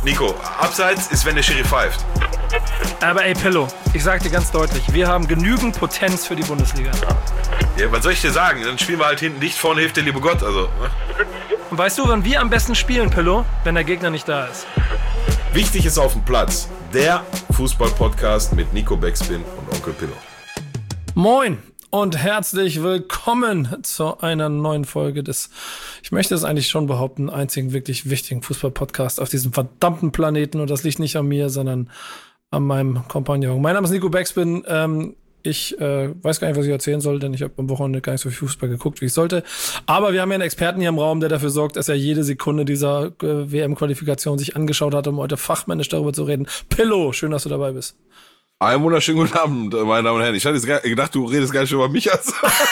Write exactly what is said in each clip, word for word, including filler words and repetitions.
Nico, abseits ist, wenn der Schiri pfeift. Aber ey, Pillow, ich sag dir ganz deutlich, wir haben genügend Potenz für die Bundesliga. Ja, was soll ich dir sagen? Dann spielen wir halt hinten dicht, vorne hilft der liebe Gott. Also, ne? Und weißt du, wann wir am besten spielen, Pillow? Wenn der Gegner nicht da ist. Wichtig ist auf dem Platz. Der Fußball-Podcast mit Nico Backspin und Onkel Pillow. Moin und herzlich willkommen zu einer neuen Folge des, ich möchte es eigentlich schon behaupten, einzigen wirklich wichtigen Fußball-Podcast auf diesem verdammten Planeten. Und das liegt nicht an mir, sondern an meinem Kompagnon. Mein Name ist Nico Backspin. Ähm, ich äh, weiß gar nicht, was ich erzählen soll, denn ich habe am Wochenende gar nicht so viel Fußball geguckt, wie ich sollte. Aber wir haben ja einen Experten hier im Raum, der dafür sorgt, dass er jede Sekunde dieser äh, W M-Qualifikation sich angeschaut hat, um heute fachmännisch darüber zu reden. Pillow, schön, dass du dabei bist. Einen wunderschönen guten Abend, meine Damen und Herren. Ich hatte jetzt gedacht, du redest gar nicht über mich. Also,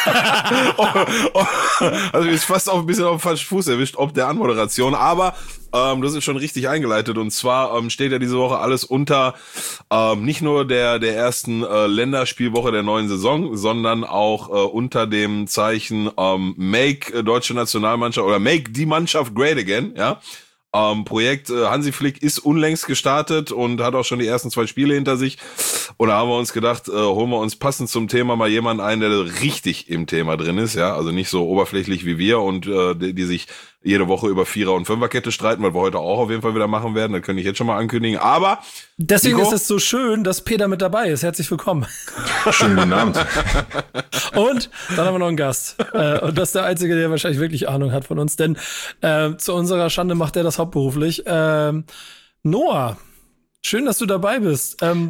also ist fast auch ein bisschen auf den falschen Fuß erwischt, ob der Anmoderation. Aber ähm, das ist schon richtig eingeleitet. Und zwar ähm, steht ja diese Woche alles unter ähm, nicht nur der der ersten äh, Länderspielwoche der neuen Saison, sondern auch äh, unter dem Zeichen ähm, Make äh, deutsche Nationalmannschaft oder Make die Mannschaft Great Again, ja. Ähm, Projekt äh, Hansi Flick ist unlängst gestartet und hat auch schon die ersten zwei Spiele hinter sich. Und da haben wir uns gedacht, äh, holen wir uns passend zum Thema mal jemanden ein, der richtig im Thema drin ist, ja, also nicht so oberflächlich wie wir und äh, die, die sich jede Woche über Vierer- und Fünferkette streiten, weil wir heute auch auf jeden Fall wieder machen werden. Das könnte ich jetzt schon mal ankündigen. Aber deswegen Nico? ist es so schön, dass Peter mit dabei ist. Herzlich willkommen. Schönen guten Abend. Und dann haben wir noch einen Gast. Äh, und das ist der Einzige, der wahrscheinlich wirklich Ahnung hat von uns. Denn äh, zu unserer Schande macht er das hauptberuflich. Ähm, Noah, schön, dass du dabei bist. Ähm,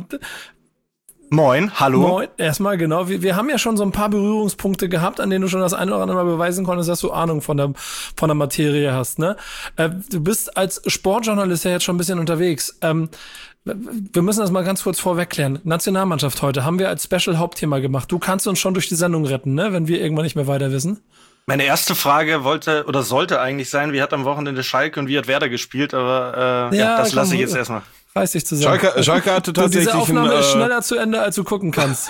Moin, hallo. Moin, erstmal genau. Wir, wir haben ja schon so ein paar Berührungspunkte gehabt, an denen du schon das eine oder andere Mal beweisen konntest, dass du Ahnung von der, von der Materie hast, ne? Äh, du bist als Sportjournalist ja jetzt schon ein bisschen unterwegs. Ähm, wir müssen das mal ganz kurz vorweg klären. Nationalmannschaft heute haben wir als Special-Hauptthema gemacht. Du kannst uns schon durch die Sendung retten, ne? Wenn wir irgendwann nicht mehr weiter wissen. Meine erste Frage wollte oder sollte eigentlich sein, wie hat am Wochenende Schalke und wie hat Werder gespielt, aber äh, ja, ja, das lasse ich jetzt erstmal. Weiß ich zu sagen. Schalke, Schalke hatte tatsächlich diese Aufnahme ein, äh, ist schneller zu Ende, als du gucken kannst.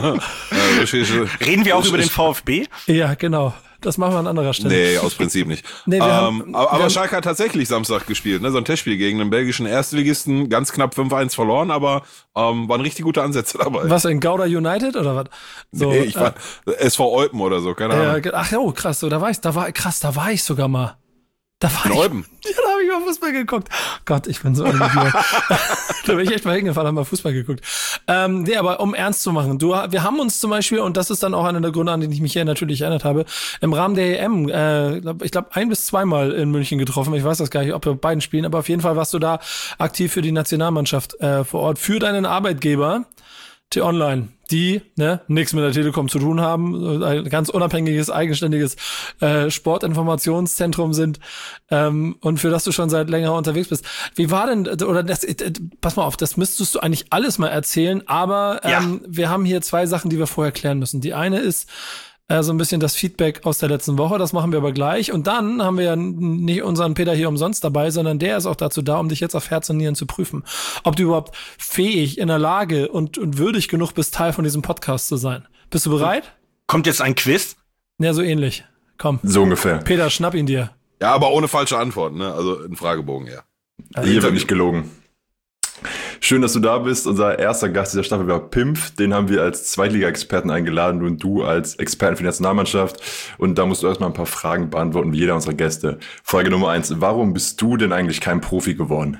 Reden wir auch über den VfB? Ja, genau. Das machen wir an anderer Stelle. Nee, aus Prinzip nicht. Nee, wir ähm, haben, aber wir aber haben, Schalke hat tatsächlich Samstag gespielt, ne? So ein Testspiel gegen einen belgischen Erstligisten, ganz knapp fünf eins verloren, aber ähm, waren richtig gute Ansätze dabei. Was, in Gouda United oder was? So, nee, ich war äh, S V Eupen oder so, keine Ahnung. Äh, ach jo, krass, so, da war ich, da war, krass, da war ich sogar mal. Da war In ich, Eupen? Ja, da habe ich mal Fußball geguckt. Gott, ich bin so ein Idiot. Da bin ich echt mal hingefahren, habe mal Fußball geguckt. Ähm, nee, aber um ernst zu machen, du, wir haben uns zum Beispiel, und das ist dann auch einer der Gründe, an den ich mich hier natürlich erinnert habe, im Rahmen der E M, äh, ich glaube, ein bis zweimal in München getroffen. Ich weiß das gar nicht, ob wir beiden spielen, aber auf jeden Fall warst du da aktiv für die Nationalmannschaft äh, vor Ort, für deinen Arbeitgeber, T-Online, die ne nichts mit der Telekom zu tun haben, ein ganz unabhängiges, eigenständiges äh, Sportinformationszentrum sind ähm, und für das du schon seit längerer unterwegs bist. Wie war denn, oder das, äh, pass mal auf, das müsstest du eigentlich alles mal erzählen, aber ähm, ja. wir haben hier zwei Sachen, die wir vorher klären müssen. Die eine ist äh, so ein bisschen das Feedback aus der letzten Woche, das machen wir aber gleich. Und dann haben wir ja nicht unseren Peter hier umsonst dabei, sondern der ist auch dazu da, um dich jetzt auf Herz und Nieren zu prüfen. Ob du überhaupt fähig, in der Lage und, und würdig genug bist, Teil von diesem Podcast zu sein. Bist du bereit? Kommt jetzt ein Quiz? Ja, so ähnlich. Komm. So ungefähr. Peter, schnapp ihn dir. Ja, aber ohne falsche Antworten, ne? Also ein Fragebogen, ja. Hier wird nicht gelogen. Schön, dass du da bist. Unser erster Gast dieser Staffel war Pimpf. Den haben wir als Zweitliga-Experten eingeladen und du als Experten für die Nationalmannschaft. Und da musst du erstmal ein paar Fragen beantworten, wie jeder unserer Gäste. Frage Nummer eins. Warum bist du denn eigentlich kein Profi geworden?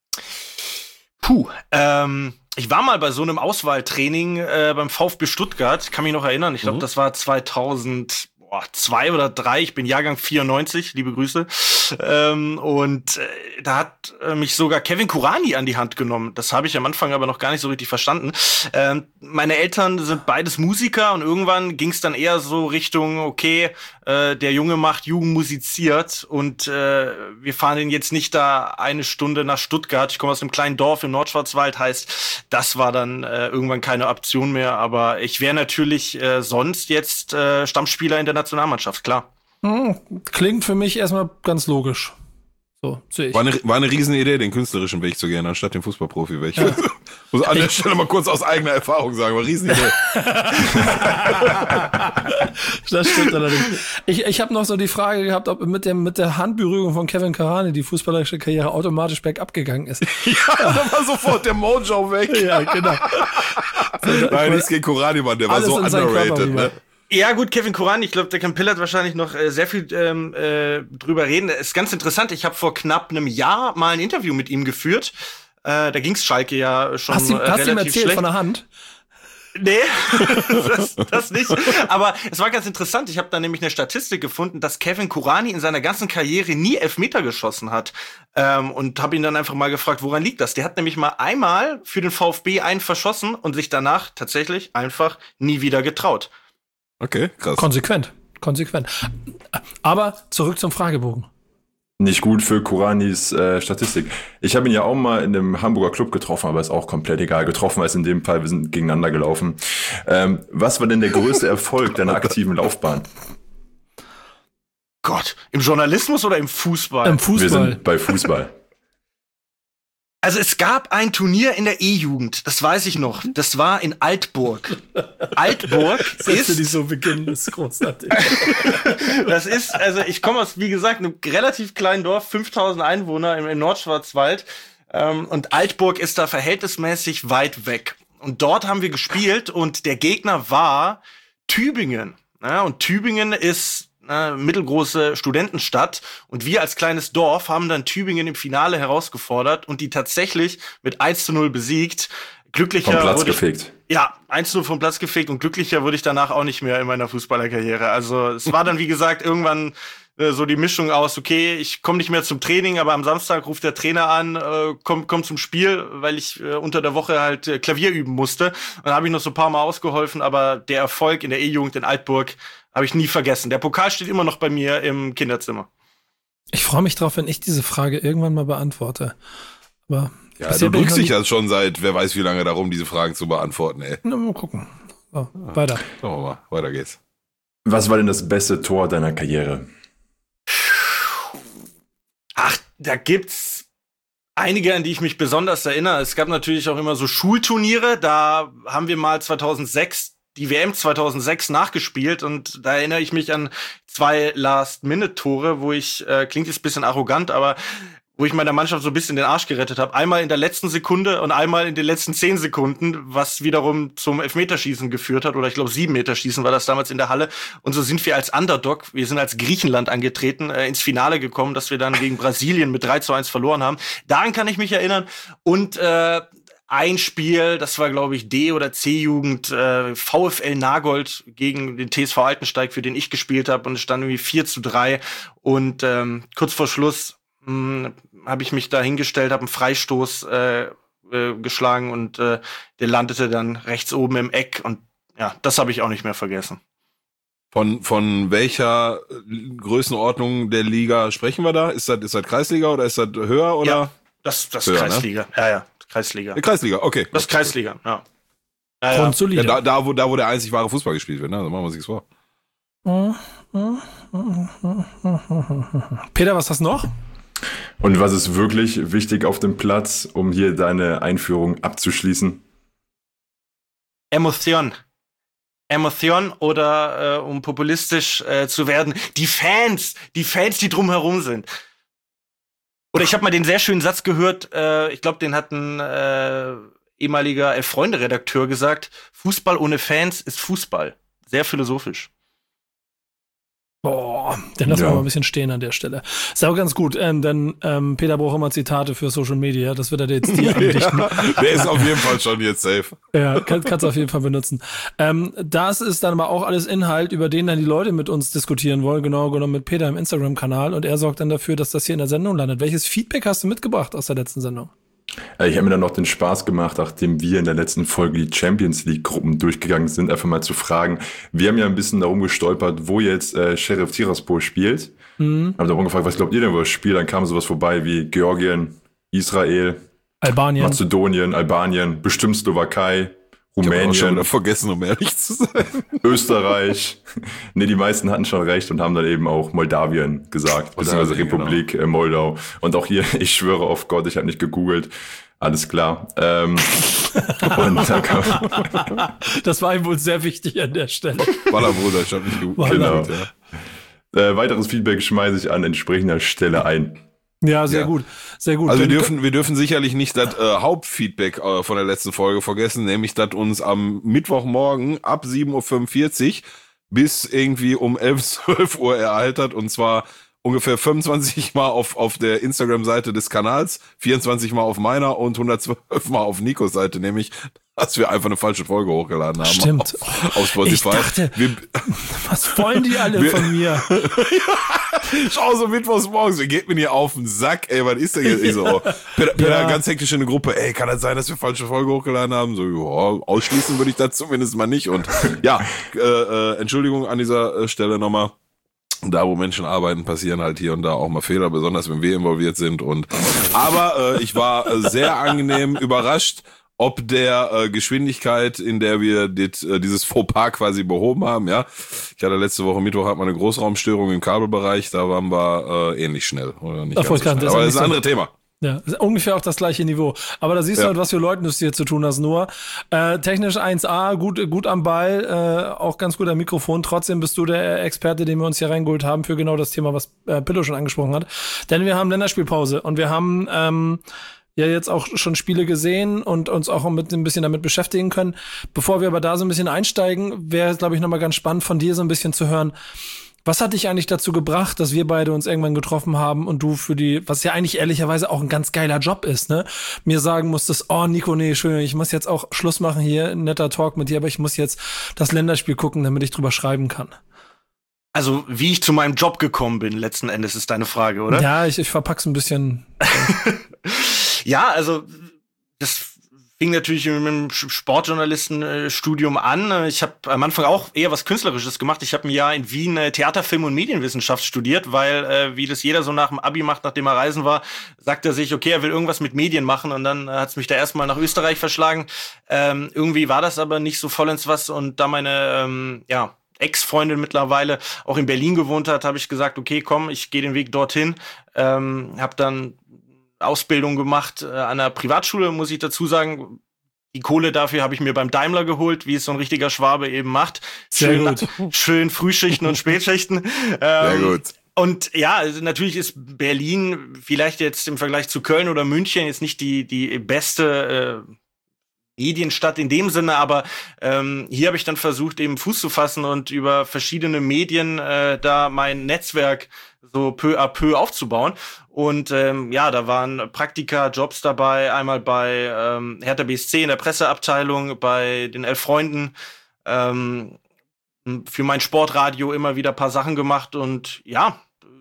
Puh, ähm, ich war mal bei so einem Auswahltraining äh, beim VfB Stuttgart. Kann mich noch erinnern. Ich glaube, mhm. das war zweitausend boah, zwei oder drei, ich bin Jahrgang vierundneunzig, liebe Grüße. Ähm, und äh, da hat äh, mich sogar Kevin Kurani an die Hand genommen. Das habe ich am Anfang aber noch gar nicht so richtig verstanden. Ähm, meine Eltern sind beides Musiker und irgendwann ging es dann eher so Richtung, okay, äh, der Junge macht Jugend musiziert und äh, wir fahren den jetzt nicht da eine Stunde nach Stuttgart. Ich komme aus einem kleinen Dorf im Nordschwarzwald, heißt, das war dann äh, irgendwann keine Option mehr. Aber ich wäre natürlich äh, sonst jetzt äh, Stammspieler in der Nationalmannschaft, klar. Hm, klingt für mich erstmal ganz logisch. So, sehe ich. War eine, war eine Riesenidee, den künstlerischen Weg zu gehen, anstatt den Fußballprofi-Weg. Ja. Muss an der Stelle mal kurz aus eigener Erfahrung sagen, war eine Riesenidee. Das stimmt allerdings. Ich, ich habe noch so die Frage gehabt, ob mit, dem, mit der Handberührung von Kevin Kurani die fußballerische Karriere automatisch bergab gegangen ist. Ja, da war sofort der Mojo weg. Ja, genau. So, Nein, nichts gegen Kurani, Mann, der war so underrated. Ne? Ja gut, Kevin Kurani, ich glaube, der kann Pillard wahrscheinlich noch äh, sehr viel ähm, äh, drüber reden. Das ist ganz interessant, ich habe vor knapp einem Jahr mal ein Interview mit ihm geführt. Äh, da ging's Schalke ja schon hast du, äh, hast relativ ihm erzählt schlecht. Von der Hand? Nee, das, das nicht. Aber es war ganz interessant. Ich habe da nämlich eine Statistik gefunden, dass Kevin Kurani in seiner ganzen Karriere nie Elfmeter geschossen hat. Ähm, und habe ihn dann einfach mal gefragt, woran liegt das? Der hat nämlich mal einmal für den VfB einen verschossen und sich danach tatsächlich einfach nie wieder getraut. Okay, krass. Konsequent, konsequent. Aber zurück zum Fragebogen. Nicht gut für Kuranis äh, Statistik. Ich habe ihn ja auch mal in einem Hamburger Club getroffen, aber ist auch komplett egal. Getroffen als in dem Fall, wir sind gegeneinander gelaufen. Ähm, was war denn der größte Erfolg deiner aktiven Laufbahn? Gott, im Journalismus oder im Fußball? Im Fußball. Wir sind bei Fußball. Also es gab ein Turnier in der E-Jugend, das weiß ich noch. Das war in Altburg. Altburg Sätze, ist... die so beginnen, ist großartig. Das ist, also ich komme aus, wie gesagt, einem relativ kleinen Dorf, fünftausend Einwohner im, im Nordschwarzwald. Ähm, und Altburg ist da verhältnismäßig weit weg. Und dort haben wir gespielt und der Gegner war Tübingen. Ja, und Tübingen ist eine mittelgroße Studentenstadt. Und wir als kleines Dorf haben dann Tübingen im Finale herausgefordert und die tatsächlich mit eins zu null besiegt. Glücklicher Vom Platz wurde ich, gefegt. Ja, eins zu null vom Platz gefegt und glücklicher wurde ich danach auch nicht mehr in meiner Fußballerkarriere. Also es war dann, wie gesagt, irgendwann äh, so die Mischung aus, okay, ich komme nicht mehr zum Training, aber am Samstag ruft der Trainer an, äh, komm, komm zum Spiel, weil ich äh, unter der Woche halt äh, Klavier üben musste. Und dann habe ich noch so ein paar Mal ausgeholfen, aber der Erfolg in der E-Jugend in Altburg habe ich nie vergessen. Der Pokal steht immer noch bei mir im Kinderzimmer. Ich freue mich drauf, wenn ich diese Frage irgendwann mal beantworte. Aber ja, du drückst dich ja schon seit, wer weiß wie lange darum, diese Fragen zu beantworten, ey. Na, mal gucken. So, weiter. Schauen wir mal, weiter geht's. Was war denn das beste Tor deiner Karriere? Ach, da gibt's einige, an die ich mich besonders erinnere. Es gab natürlich auch immer so Schulturniere. Da haben wir mal zweitausendsechs die W M zweitausendsechs nachgespielt und da erinnere ich mich an zwei Last-Minute-Tore, wo ich, äh, klingt jetzt ein bisschen arrogant, aber wo ich meiner Mannschaft so ein bisschen den Arsch gerettet habe. Einmal in der letzten Sekunde und einmal in den letzten zehn Sekunden, was wiederum zum Elfmeterschießen geführt hat. Oder ich glaube, sieben Meterschießen war das damals in der Halle. Und so sind wir als Underdog, wir sind als Griechenland angetreten, äh, ins Finale gekommen, dass wir dann gegen Brasilien mit drei zu eins verloren haben. Daran kann ich mich erinnern. Und äh, ein Spiel, das war, glaube ich, D- oder C-Jugend, äh, VfL Nagold gegen den T S V Altensteig, für den ich gespielt habe. Und es stand irgendwie vier zu drei. Und ähm, kurz vor Schluss habe ich mich da hingestellt, habe einen Freistoß äh, äh, geschlagen und äh, der landete dann rechts oben im Eck und ja, das habe ich auch nicht mehr vergessen. Von von welcher Größenordnung der Liga sprechen wir da? Ist das ist das Kreisliga oder ist das höher oder? Ja, das das höher, Kreisliga. Ne? Ja, ja, Kreisliga. Die Kreisliga, okay. Das ist Kreisliga, ja. Ja, ja. Grundsolide. Ja, da, da wo da wo der einzig wahre Fußball gespielt wird, ne? So machen wir sich's vor. Peter, was hast du noch? Und was ist wirklich wichtig auf dem Platz, um hier deine Einführung abzuschließen? Emotion. Emotion oder äh, um populistisch äh, zu werden, die Fans, die Fans, die drumherum sind. Oder ich habe mal den sehr schönen Satz gehört, äh, ich glaube, den hat ein äh, ehemaliger Elf-Freunde-Redakteur gesagt, Fußball ohne Fans ist Fußball. Sehr philosophisch. Boah, den lassen Ja. wir mal ein bisschen stehen an der Stelle. Ist auch ganz gut, ähm, denn ähm, Peter braucht immer Zitate für Social Media, das wird er dir jetzt dir andichten. Ja, der ist auf jeden Fall schon jetzt safe. Ja, kann, kannst du auf jeden Fall benutzen. Ähm, das ist dann aber auch alles Inhalt, über den dann die Leute mit uns diskutieren wollen, genau genommen mit Peter im Instagram-Kanal und er sorgt dann dafür, dass das hier in der Sendung landet. Welches Feedback hast du mitgebracht aus der letzten Sendung? Ich habe mir dann noch den Spaß gemacht, nachdem wir in der letzten Folge die Champions League Gruppen durchgegangen sind, einfach mal zu fragen. Wir haben ja ein bisschen darum gestolpert, wo jetzt äh, Sheriff Tiraspol spielt. Mhm. Haben darum gefragt, was glaubt ihr denn, wo das spielt? Dann kam sowas vorbei wie Georgien, Israel, Albanien. Mazedonien, Albanien, bestimmt Slowakei, Rumänien. Ich habe schon wieder vergessen, um ehrlich zu sein. Österreich. Nee, die meisten hatten schon recht und haben dann eben auch Moldawien gesagt, beziehungsweise Republik genau. Moldau. Und auch hier, ich schwöre auf Gott, ich habe nicht gegoogelt. Alles klar. Ähm, und dann kam das war ihm wohl sehr wichtig an der Stelle. Waller Bruder, ich habe nicht gegoogelt. Genau. Ja. Äh, weiteres Feedback schmeiße ich an entsprechender Stelle ein. Ja, sehr ja. gut, sehr gut. Also wir dürfen, wir dürfen sicherlich nicht das äh, Hauptfeedback äh, von der letzten Folge vergessen, nämlich dass uns am Mittwochmorgen ab sieben Uhr fünfundvierzig bis irgendwie um elf, zwölf Uhr ereilt hat, und zwar ungefähr fünfundzwanzig Mal auf auf der Instagram-Seite des Kanals, vierundzwanzig Mal auf meiner und hundertzwölf Mal auf Nikos Seite, nämlich dass wir einfach eine falsche Folge hochgeladen haben. Stimmt. Auf, auf Spotify. Ich dachte, wir, was wollen die alle wir, von mir? Schau so mittwochs morgens, ihr geht mir hier auf den Sack, ey, was ist denn jetzt? Ich so, oh, Peter, Peter ja. ganz hektisch in der Gruppe, ey, kann das sein, dass wir falsche Folge hochgeladen haben? So, ja, ausschließen würde ich das zumindest mal nicht. Und ja, äh, äh, Entschuldigung an dieser Stelle nochmal. Da, wo Menschen arbeiten, passieren halt hier und da auch mal Fehler, besonders wenn wir involviert sind. Und aber äh, ich war äh, sehr angenehm überrascht, ob der äh, Geschwindigkeit, in der wir dit, äh, dieses Fauxpas quasi behoben haben, ja. Ich hatte letzte Woche Mittwoch hat man eine Großraumstörung im Kabelbereich, da waren wir äh, ähnlich schnell. Oder nicht ganz so schnell. Das aber das ist ein anderes Thema. Ja, ist ungefähr auch das gleiche Niveau. Aber da siehst ja. du halt, was für Leuten du es hier zu tun hast, Noah. Äh, technisch eins A, gut, gut am Ball, äh, auch ganz gut am Mikrofon. Trotzdem bist du der Experte, den wir uns hier reingeholt haben für genau das Thema, was äh, Pillow schon angesprochen hat. Denn wir haben Länderspielpause und wir haben ähm, ja jetzt auch schon Spiele gesehen und uns auch mit ein bisschen damit beschäftigen können. Bevor wir aber da so ein bisschen einsteigen, wäre es, glaube ich, nochmal ganz spannend von dir so ein bisschen zu hören. Was hat dich eigentlich dazu gebracht, dass wir beide uns irgendwann getroffen haben und du für die, was ja eigentlich ehrlicherweise auch ein ganz geiler Job ist, ne, mir sagen musstest, oh Nico, nee, schön, ich muss jetzt auch Schluss machen hier, ein netter Talk mit dir, aber ich muss jetzt das Länderspiel gucken, damit ich drüber schreiben kann. Also, wie ich zu meinem Job gekommen bin, letzten Endes ist deine Frage, oder? Ja, ich, ich verpack's ein bisschen. Ja, also das fing natürlich mit dem Sportjournalistenstudium an. Ich habe am Anfang auch eher was Künstlerisches gemacht. Ich habe ein Jahr in Wien Theater, Film und Medienwissenschaft studiert, weil, äh, wie das jeder so nach dem Abi macht, nachdem er reisen war, sagt er sich, okay, er will irgendwas mit Medien machen. Und dann äh, hat es mich da erstmal nach Österreich verschlagen. Ähm, irgendwie war das aber nicht so vollends was. Und da meine, ähm, ja, Ex-Freundin mittlerweile auch in Berlin gewohnt hat, habe ich gesagt, okay, komm, ich gehe den Weg dorthin. Ähm, habe dann Ausbildung gemacht äh, an einer Privatschule, muss ich dazu sagen. Die Kohle dafür habe ich mir beim Daimler geholt, wie es so ein richtiger Schwabe eben macht. Schön, Sehr gut. Schön Frühschichten und Spätschichten. Ähm, Sehr gut. Und ja, also natürlich ist Berlin vielleicht jetzt im Vergleich zu Köln oder München jetzt nicht die die beste äh, Medienstadt in dem Sinne, aber ähm, hier habe ich dann versucht, eben Fuß zu fassen und über verschiedene Medien äh, da mein Netzwerk so peu à peu aufzubauen. Und ähm, ja, da waren Praktika, Jobs dabei, einmal bei ähm, Hertha B S C in der Presseabteilung, bei den Elf Freunden, ähm, für mein Sportradio immer wieder ein paar Sachen gemacht und ja,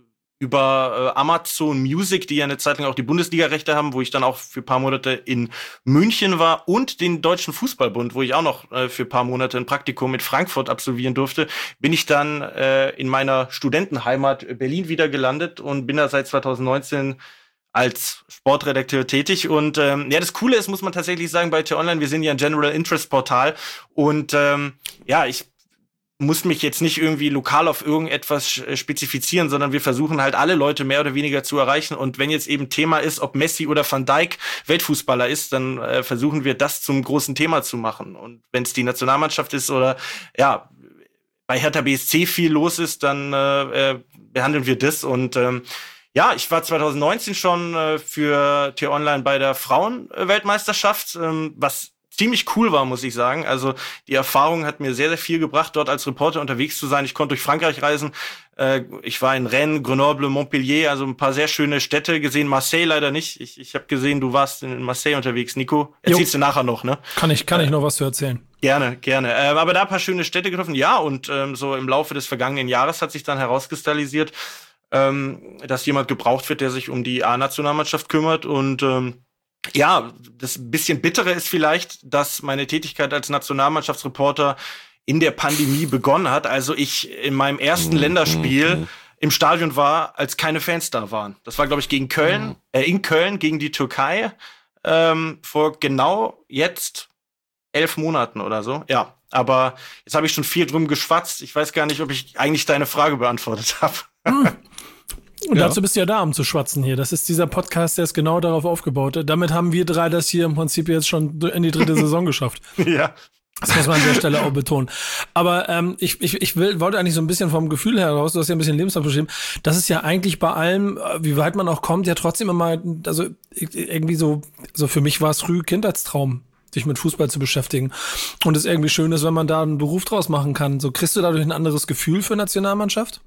über äh, Amazon Music, die ja eine Zeit lang auch die Bundesliga-Rechte haben, wo ich dann auch für ein paar Monate in München war, und den Deutschen Fußballbund, wo ich auch noch äh, für ein paar Monate ein Praktikum mit Frankfurt absolvieren durfte, bin ich dann äh, in meiner Studentenheimat Berlin wieder gelandet und bin da seit zwanzig neunzehn als Sportredakteur tätig. Und ähm, ja, das Coole ist, muss man tatsächlich sagen, bei T-Online, wir sind ja ein General Interest Portal und ähm, ja, ich muss mich jetzt nicht irgendwie lokal auf irgendetwas spezifizieren, sondern wir versuchen halt alle Leute mehr oder weniger zu erreichen. Und wenn jetzt eben Thema ist, ob Messi oder Van Dijk Weltfußballer ist, dann äh, versuchen wir das zum großen Thema zu machen. Und wenn es die Nationalmannschaft ist oder ja, bei Hertha B S C viel los ist, dann äh, äh, behandeln wir das. Und ähm, ja, ich war zwanzig neunzehn schon äh, für T-Online bei der Frauenweltmeisterschaft, ähm, was ziemlich cool war, muss ich sagen. Also die Erfahrung hat mir sehr, sehr viel gebracht, dort als Reporter unterwegs zu sein. Ich konnte durch Frankreich reisen. Äh, ich war in Rennes, Grenoble, Montpellier, also ein paar sehr schöne Städte gesehen. Marseille leider nicht. Ich, ich habe gesehen, du warst in Marseille unterwegs, Nico. Erzählst jo. du nachher noch, ne? Kann ich, kann ich noch was zu erzählen? Gerne, gerne. Äh, aber da ein paar schöne Städte getroffen. Ja, und ähm, so im Laufe des vergangenen Jahres hat sich dann herauskristallisiert, ähm, dass jemand gebraucht wird, der sich um die A-Nationalmannschaft kümmert. Und ähm, ja, das bisschen Bittere ist vielleicht, dass meine Tätigkeit als Nationalmannschaftsreporter in der Pandemie begonnen hat. Also ich in meinem ersten mhm. Länderspiel mhm. im Stadion war, als keine Fans da waren. Das war, glaube ich, gegen Köln, mhm. äh, in Köln gegen die Türkei ähm, vor genau jetzt elf Monaten oder so. Ja, aber jetzt habe ich schon viel drum geschwatzt. Ich weiß gar nicht, ob ich eigentlich deine Frage beantwortet habe. Hm. Und Ja. dazu bist du ja da, um zu schwatzen hier. Das ist dieser Podcast, der ist genau darauf aufgebaut. Damit haben wir drei das hier im Prinzip jetzt schon in die dritte Saison geschafft. Ja. Das muss man an der Stelle auch betonen. Aber ähm, ich, ich, ich will, wollte eigentlich so ein bisschen vom Gefühl heraus, du hast ja ein bisschen Lebenslauf beschrieben, das ist ja eigentlich bei allem, äh, wie weit man auch kommt, ja trotzdem immer, also irgendwie so, so für mich war es früh Kindheitstraum, sich mit Fußball zu beschäftigen. Und es irgendwie schön ist, wenn man da einen Beruf draus machen kann. So kriegst du dadurch ein anderes Gefühl für Nationalmannschaft?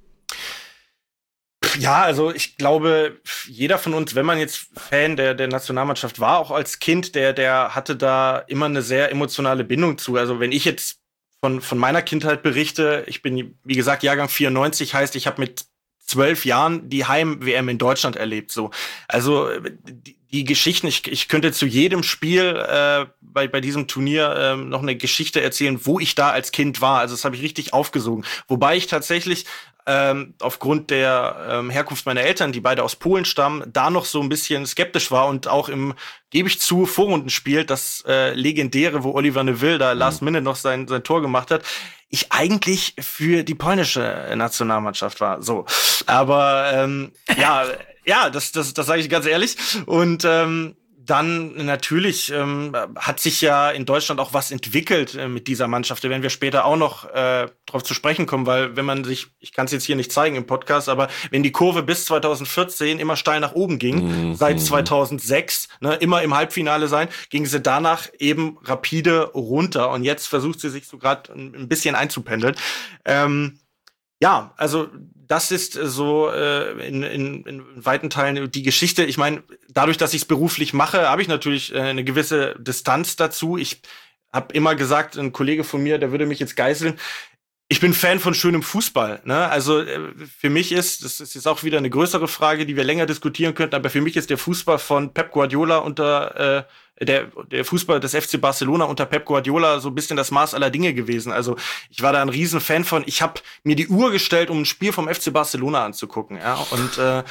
Ja, also ich glaube, jeder von uns, wenn man jetzt Fan der, der Nationalmannschaft war, auch als Kind, der, der hatte da immer eine sehr emotionale Bindung zu. Also wenn ich jetzt von, von meiner Kindheit berichte, ich bin, wie gesagt, Jahrgang vierundneunzig, heißt, ich habe mit zwölf Jahren die Heim-W M in Deutschland erlebt. So, also die, die Geschichten, ich, ich könnte zu jedem Spiel äh, bei, bei diesem Turnier äh, noch eine Geschichte erzählen, wo ich da als Kind war. Also das habe ich richtig aufgesogen. Wobei ich tatsächlich ähm, aufgrund der ähm, Herkunft meiner Eltern, die beide aus Polen stammen, da noch so ein bisschen skeptisch war und auch im, gebe ich zu, Vorrundenspiel, das äh, legendäre, wo Oliver Neville da last minute noch sein, sein Tor gemacht hat, ich eigentlich für die polnische Nationalmannschaft war. So, aber ähm, ja, ja, das, das, das sage ich ganz ehrlich. Und ähm, dann natürlich ähm, hat sich ja in Deutschland auch was entwickelt äh, mit dieser Mannschaft. Da werden wir später auch noch äh, drauf zu sprechen kommen, weil wenn man sich, ich kann es jetzt hier nicht zeigen im Podcast, aber wenn die Kurve bis zwanzig vierzehn immer steil nach oben ging, mhm. seit zweitausendsechs, ne, immer im Halbfinale sein, ging sie danach eben rapide runter. Und jetzt versucht sie sich so gerade ein bisschen einzupendeln. Ähm, Ja, also das ist so äh, in, in, in weiten Teilen die Geschichte. Ich meine, dadurch, dass ich es beruflich mache, habe ich natürlich äh, eine gewisse Distanz dazu. Ich habe immer gesagt, ein Kollege von mir, der würde mich jetzt geißeln, ich bin Fan von schönem Fußball. Ne? Also äh, für mich ist, das ist jetzt auch wieder eine größere Frage, die wir länger diskutieren könnten, aber für mich ist der Fußball von Pep Guardiola unter äh, Der, der Fußball des F C Barcelona unter Pep Guardiola so ein bisschen das Maß aller Dinge gewesen. Also ich war da ein riesen Fan von. Ich habe mir die Uhr gestellt, um ein Spiel vom F C Barcelona anzugucken. Ja, und äh,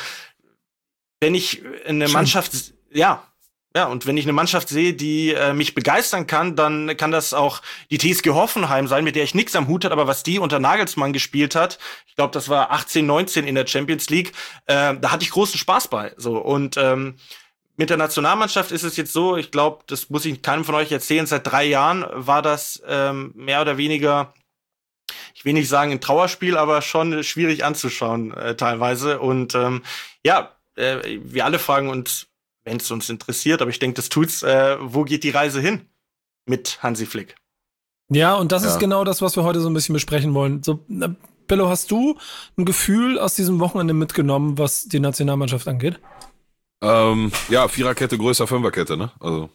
wenn ich eine Schön. Mannschaft, ja, ja, und wenn ich eine Mannschaft sehe, die äh, mich begeistern kann, dann kann das auch die T S G Hoffenheim sein, mit der ich nichts am Hut hat, aber was die unter Nagelsmann gespielt hat, ich glaube, das war achtzehn, neunzehn in der Champions League, äh, da hatte ich großen Spaß bei. So und ähm, mit der Nationalmannschaft ist es jetzt so, ich glaube, das muss ich keinem von euch erzählen, seit drei Jahren war das ähm, mehr oder weniger, ich will nicht sagen ein Trauerspiel, aber schon schwierig anzuschauen äh, teilweise. Und ähm, ja, äh, wir alle fragen uns, wenn es uns interessiert, aber ich denke, das tut's, äh, wo geht die Reise hin mit Hansi Flick? Ja, und das ja. ist genau das, was wir heute so ein bisschen besprechen wollen. So, äh, Bello, hast du ein Gefühl aus diesem Wochenende mitgenommen, was die Nationalmannschaft angeht? Ähm, ja, Viererkette größer Fünferkette, ne? Also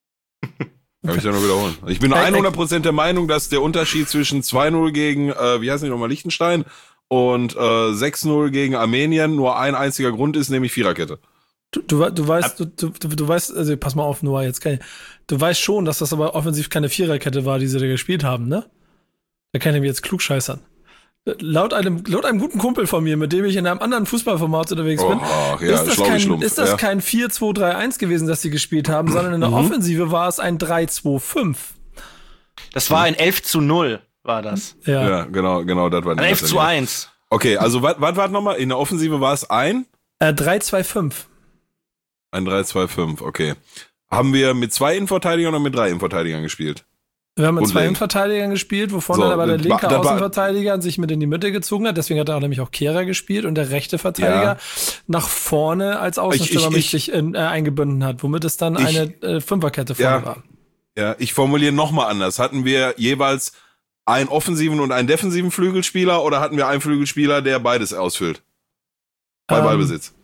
kann ich ja nur wiederholen. Ich bin hundert Prozent der Meinung, dass der Unterschied zwischen zwei null gegen, äh, wie heißt die nochmal, Liechtenstein und äh, sechs null gegen Armenien nur ein einziger Grund ist, nämlich Viererkette. Du, du, du weißt, du, du, du weißt, also pass mal auf, Noah, jetzt kann ich, du weißt schon, dass das aber offensiv keine Viererkette war, die sie da gespielt haben, ne? Da kann ich mich jetzt klugscheißern. Laut einem, laut einem guten Kumpel von mir, mit dem ich in einem anderen Fußballformat unterwegs bin, oh, ja, ist das, kein, ist das ja. kein vier zwei drei eins gewesen, das sie gespielt haben, sondern in der mhm. Offensive war es ein drei zwei fünf. Das war ein elf zu null, war das. Ja, ja genau, genau, das war ein elf zu eins. Okay, also was war nochmal? In der Offensive war es ein? Äh, drei zwei fünf. Ein drei zwei fünf, okay. Haben wir mit zwei Innenverteidigern oder mit drei Innenverteidigern gespielt? Wir haben mit zwei Innenverteidigern gespielt, wovon so, dann aber der linke da, Außenverteidiger sich mit in die Mitte gezogen hat. Deswegen hat er auch nämlich auch Kehrer gespielt und der rechte Verteidiger ja. nach vorne als Außenstürmer mich sich in, äh, eingebunden hat, womit es dann ich, eine äh, Fünferkette vorne ja, war. Ja, ich formuliere nochmal anders. Hatten wir jeweils einen offensiven und einen defensiven Flügelspieler oder hatten wir einen Flügelspieler, der beides ausfüllt? Bei ähm, Ballbesitz.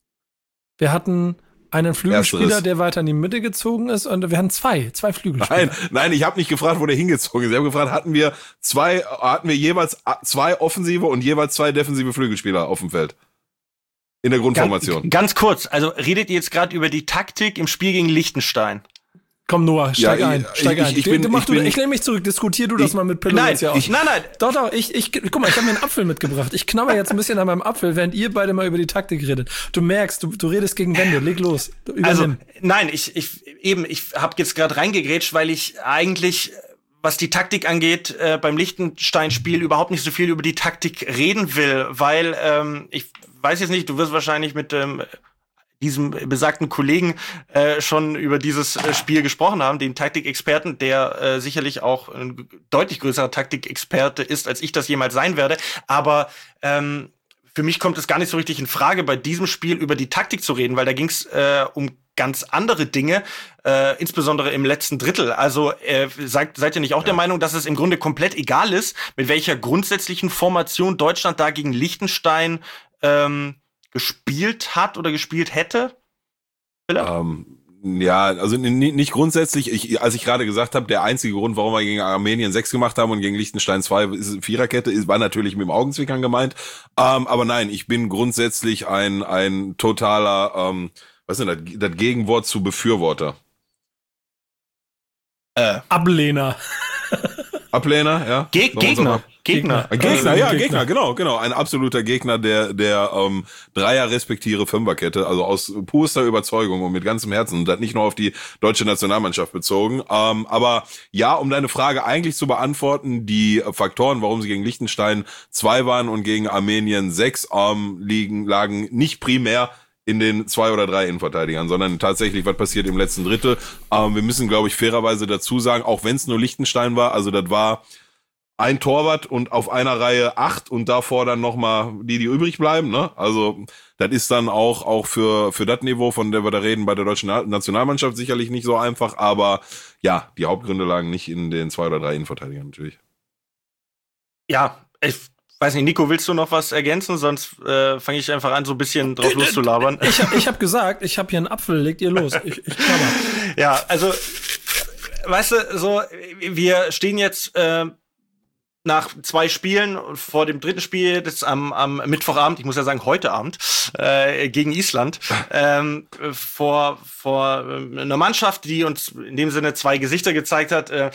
Wir hatten einen Flügelspieler, der weiter in die Mitte gezogen ist, und wir hatten zwei, zwei Flügelspieler. Nein, nein, ich habe nicht gefragt, wo der hingezogen ist. Ich habe gefragt, hatten wir zwei, hatten wir jeweils zwei offensive und jeweils zwei defensive Flügelspieler auf dem Feld? In der Grundformation. Ganz, ganz kurz, also redet ihr jetzt gerade über die Taktik im Spiel gegen Liechtenstein? Komm, Noah, steig Ja, ein, steig ich- ein. ich Du- bin- du mach ich du, bin- ich lehne mich zurück, diskutier du das Ich- mal mit Pillow Nein, jetzt ja auch. ich, nein, nein. Doch, doch, ich, ich, guck mal, ich habe mir einen Apfel mitgebracht. Ich knabber jetzt ein bisschen an meinem Apfel, während ihr beide mal über die Taktik redet. Du merkst, du, du redest gegen Wände. Leg los. Übernimm. Also, nein, ich, ich, eben, ich habe jetzt gerade reingegrätscht, weil ich eigentlich, was die Taktik angeht, äh, beim Liechtenstein-Spiel überhaupt nicht so viel über die Taktik reden will, weil, ähm, ich weiß jetzt nicht, du wirst wahrscheinlich mit ähm, diesem besagten Kollegen äh, schon über dieses äh, Spiel gesprochen haben, den Taktikexperten, der äh, sicherlich auch ein deutlich größerer Taktikexperte ist, als ich das jemals sein werde. Aber ähm, für mich kommt es gar nicht so richtig in Frage, bei diesem Spiel über die Taktik zu reden, weil da ging es äh, um ganz andere Dinge, äh, insbesondere im letzten Drittel. Also äh, seid, seid ihr nicht auch ja. der Meinung, dass es im Grunde komplett egal ist, mit welcher grundsätzlichen Formation Deutschland da gegen Liechtenstein ähm, gespielt hat oder gespielt hätte? Ähm, ja, also n- nicht grundsätzlich. Ich, als ich gerade gesagt habe, der einzige Grund, warum wir gegen Armenien sechs gemacht haben und gegen Liechtenstein zwei ist Viererkette, ist, war natürlich mit dem Augenzwinkern gemeint. Ähm, aber nein, ich bin grundsätzlich ein ein totaler, ähm, was ist denn das, das Gegenwort zu Befürworter. Äh, Ablehner. Ablehner, ja. Ge Sollen wir uns Gegner. auch- Gegner. Ein Gegner, Äh, ja, Gegner. Gegner, genau, genau. Ein absoluter Gegner der der ähm, Dreier respektive Fünferkette, also aus purster Überzeugung und mit ganzem Herzen und das nicht nur auf die deutsche Nationalmannschaft bezogen. Ähm, aber ja, um deine Frage eigentlich zu beantworten, die Faktoren, warum sie gegen Liechtenstein zwei waren und gegen Armenien sechs, ähm, liegen, lagen nicht primär in den zwei oder drei Innenverteidigern, sondern tatsächlich, was passiert im letzten Drittel. Ähm, wir müssen, glaube ich, fairerweise dazu sagen, auch wenn es nur Liechtenstein war, also das war ein Torwart und auf einer Reihe acht und davor dann nochmal die, die übrig bleiben, ne? Also, das ist dann auch, auch für, für das Niveau, von der wir da reden, bei der deutschen Na- Nationalmannschaft sicherlich nicht so einfach, aber ja, die Hauptgründe lagen nicht in den zwei oder drei Innenverteidigern natürlich. Ja, ich weiß nicht, Nico, willst du noch was ergänzen? Sonst äh, fange ich einfach an, so ein bisschen drauf loszulabern. Ich hab, ich hab gesagt, ich hab hier einen Apfel, legt ihr los. Ich, ich knabber. Ja, also, weißt du, so, wir stehen jetzt äh, nach zwei Spielen vor dem dritten Spiel, das am, am Mittwochabend, ich muss ja sagen heute Abend, äh, gegen Island, ähm, vor, vor äh, einer Mannschaft, die uns in dem Sinne zwei Gesichter gezeigt hat. Äh,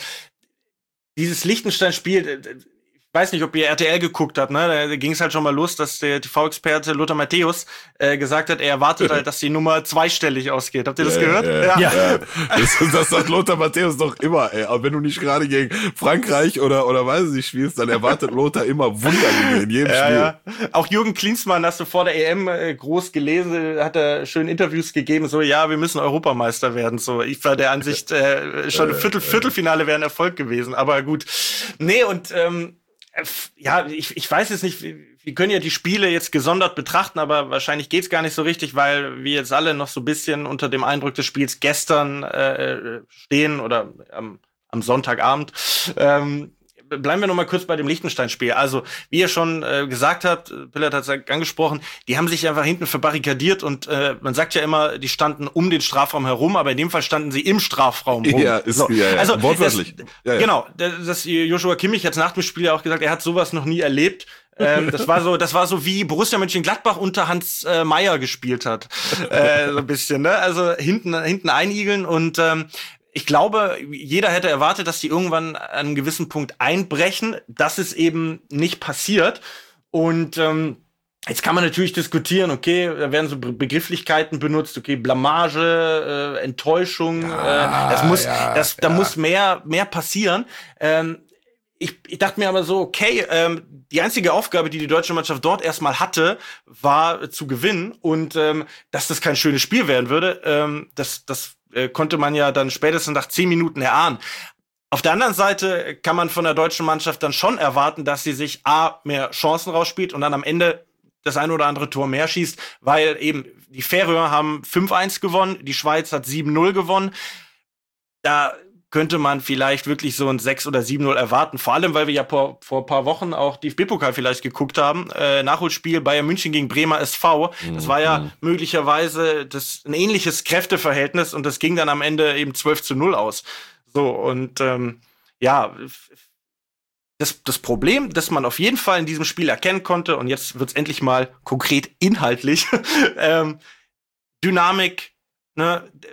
dieses Liechtenstein-Spiel, äh, ich weiß nicht, ob ihr R T L geguckt habt, ne? Da ging es halt schon mal los, dass der T V-Experte Lothar Matthäus äh, gesagt hat, er erwartet halt, dass die Nummer zweistellig ausgeht. Habt ihr das Ja, gehört? ja, Ja. ja. Das, das sagt Lothar Matthäus doch immer, ey. Aber wenn du nicht gerade gegen Frankreich oder, oder weiß ich nicht spielst, dann erwartet Lothar immer Wunderdinge in jedem Ja, Spiel. ja. Auch Jürgen Klinsmann, hast du vor der E M äh, groß gelesen, hat er schön Interviews gegeben, so, ja, wir müssen Europameister werden. So, ich war der Ansicht, äh, schon ein Viertel, Viertelfinale wäre ein Erfolg gewesen. Aber gut. Nee, und ähm, ja, ich, ich weiß jetzt nicht, wir können ja die Spiele jetzt gesondert betrachten, aber wahrscheinlich geht's gar nicht so richtig, weil wir jetzt alle noch so ein bisschen unter dem Eindruck des Spiels gestern äh, stehen oder am, am Sonntagabend. Ähm, bleiben wir noch mal kurz bei dem Liechtenstein-Spiel. Also, wie ihr schon äh, gesagt habt, Pillard hat es angesprochen, die haben sich einfach hinten verbarrikadiert und äh, man sagt ja immer, die standen um den Strafraum herum, aber in dem Fall standen sie im Strafraum rum. Ja, ist, so. ja, ja. Also, wortwörtlich. Das, ja, ja. Genau, das, das Joshua Kimmich hat nach dem Spiel ja auch gesagt, er hat sowas noch nie erlebt. ähm, das war so, das war so wie Borussia Mönchengladbach unter Hans äh, Meyer gespielt hat, äh, so ein bisschen, ne? Also hinten, hinten einigeln und ähm, ich glaube, jeder hätte erwartet, dass die irgendwann an einem gewissen Punkt einbrechen. Das ist eben nicht passiert. Und ähm, jetzt kann man natürlich diskutieren, okay, da werden so Be- Begrifflichkeiten benutzt, okay, Blamage, äh, Enttäuschung, Ja, äh, das muss, ja, das, da ja. muss mehr, mehr passieren. Ähm, ich, ich dachte mir aber so, okay, ähm, die einzige Aufgabe, die die deutsche Mannschaft dort erstmal hatte, war äh, zu gewinnen. Und ähm, dass das kein schönes Spiel werden würde, ähm, das, das äh, konnte man ja dann spätestens nach zehn Minuten erahnen. Auf der anderen Seite kann man von der deutschen Mannschaft dann schon erwarten, dass sie sich A, mehr Chancen rausspielt und dann am Ende das ein oder andere Tor mehr schießt, weil eben die Färöer haben fünf eins gewonnen, die Schweiz hat sieben null gewonnen. Da könnte man vielleicht wirklich so ein sechs oder sieben null erwarten. Vor allem, weil wir ja vor, vor ein paar Wochen auch D F B-Pokal vielleicht geguckt haben. Äh, Nachholspiel Bayern München gegen Bremer S V. Das war ja mhm. möglicherweise das, ein ähnliches Kräfteverhältnis und das ging dann am Ende eben zwölf zu null aus. So, und ähm, ja, das, das Problem, das man auf jeden Fall in diesem Spiel erkennen konnte, und jetzt wird's endlich mal konkret inhaltlich, ähm, Dynamik, ne?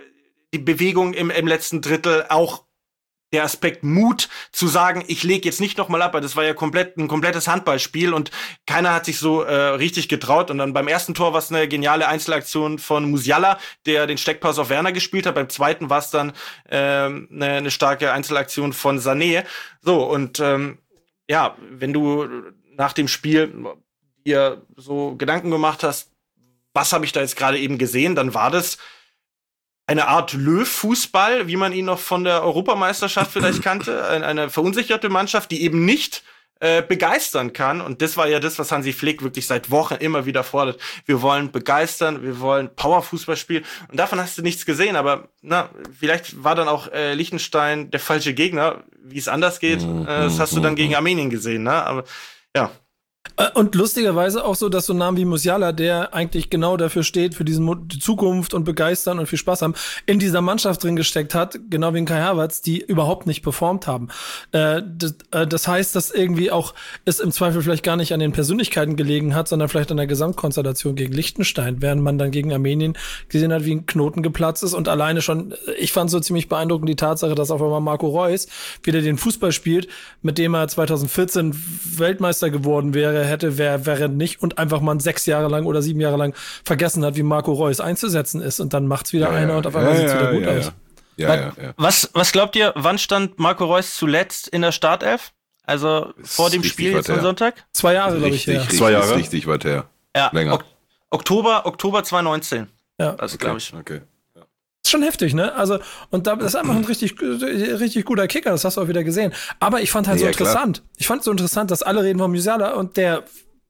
die Bewegung im, im letzten Drittel, auch der Aspekt Mut zu sagen, ich lege jetzt nicht nochmal ab, weil das war ja komplett ein komplettes Handballspiel und keiner hat sich so äh, richtig getraut. Und dann beim ersten Tor war es eine geniale Einzelaktion von Musiala, der den Steckpass auf Werner gespielt hat. Beim zweiten war es dann ähm, eine, eine starke Einzelaktion von Sané. So, und ähm, ja, wenn du nach dem Spiel dir so Gedanken gemacht hast, was habe ich da jetzt gerade eben gesehen, dann war das eine Art Löw-Fußball, wie man ihn noch von der Europameisterschaft vielleicht kannte. Eine verunsicherte Mannschaft, die eben nicht äh, begeistern kann. Und das war ja das, was Hansi Flick wirklich seit Wochen immer wieder fordert. Wir wollen begeistern, wir wollen Powerfußball spielen. Und davon hast du nichts gesehen. Aber na, vielleicht war dann auch äh, Liechtenstein der falsche Gegner. Wie es anders geht, äh, das hast du dann gegen Armenien gesehen. Ne? Aber ja. Und lustigerweise auch so, dass so Namen wie Musiala, der eigentlich genau dafür steht, für diesen Mo- die Zukunft und begeistern und viel Spaß haben, in dieser Mannschaft drin gesteckt hat, genau wie in Kai Havertz, die überhaupt nicht performt haben. Äh, das, äh, das heißt, dass irgendwie auch es im Zweifel vielleicht gar nicht an den Persönlichkeiten gelegen hat, sondern vielleicht an der Gesamtkonstellation gegen Liechtenstein, während man dann gegen Armenien gesehen hat, wie ein Knoten geplatzt ist und alleine schon, ich fand so ziemlich beeindruckend die Tatsache, dass auf einmal Marco Reus wieder den Fußball spielt, mit dem er zwanzig vierzehn Weltmeister geworden wäre, hätte, wer, wäre nicht und einfach mal sechs Jahre lang oder sieben Jahre lang vergessen hat, wie Marco Reus einzusetzen ist und dann macht's wieder ja, einer ja. und auf einmal ja, sieht's ja, wieder gut ja, aus. Ja, ja, ja. Was, was glaubt ihr, wann stand Marco Reus zuletzt in der Startelf? Also vor dem richtig Spiel jetzt weit am her. Sonntag? Zwei Jahre, glaube ich, Richtig, her. richtig, Zwei Jahre? richtig weit her. Ja, Länger. Ok- Oktober, Oktober zwanzig neunzehn. Ja. Also Okay, glaube ich. okay. Ist schon heftig, ne? Also, und da ist einfach ein richtig, richtig guter Kicker, das hast du auch wieder gesehen. Aber ich fand halt so Ja, klar. interessant. Ich fand so interessant, dass alle reden von Musiala und der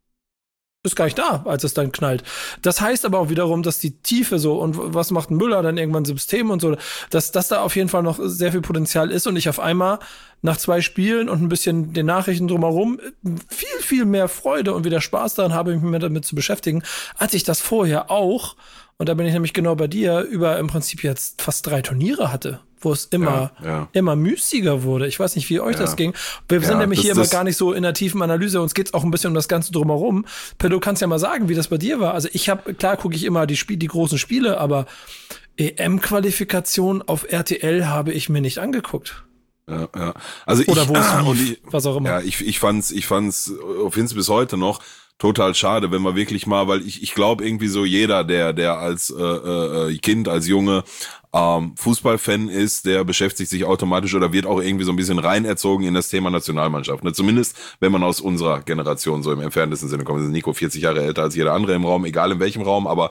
ist gar nicht da, als es dann knallt. Das heißt aber auch wiederum, dass die Tiefe so und was macht ein Müller dann irgendwann System und so, dass, dass da auf jeden Fall noch sehr viel Potenzial ist und ich auf einmal nach zwei Spielen und ein bisschen den Nachrichten drumherum viel, viel mehr Freude und wieder Spaß daran habe, mich mehr damit zu beschäftigen, als ich das vorher auch, und da bin ich nämlich genau bei dir, über im Prinzip jetzt fast drei Turniere hatte, wo es immer, Ja, ja. immer müßiger wurde. Ich weiß nicht, wie euch Ja. das ging. Wir sind Ja, nämlich das- hier immer das- gar nicht so in der tiefen Analyse. Uns geht's auch ein bisschen um das Ganze drumherum. Per, du kannst ja mal sagen, wie das bei dir war. Also ich habe, klar gucke ich immer die Spiel, die großen Spiele, aber E M-Qualifikation auf R T L habe ich mir nicht angeguckt. Ja, ja. Also ich, Oder wo es ah, lief, und ich, was auch immer. Ja, ich, ich fand's, ich fand's, äh, find's bis heute noch total schade, wenn man wirklich mal, weil ich, ich glaube irgendwie so jeder, der, der als äh, äh, Kind, als Junge ähm, Fußballfan ist, der beschäftigt sich automatisch oder wird auch irgendwie so ein bisschen reinerzogen in das Thema Nationalmannschaft. Ne? Zumindest, wenn man aus unserer Generation so im entferntesten Sinne kommt. Das ist Nico vierzig Jahre älter als jeder andere im Raum, egal in welchem Raum, aber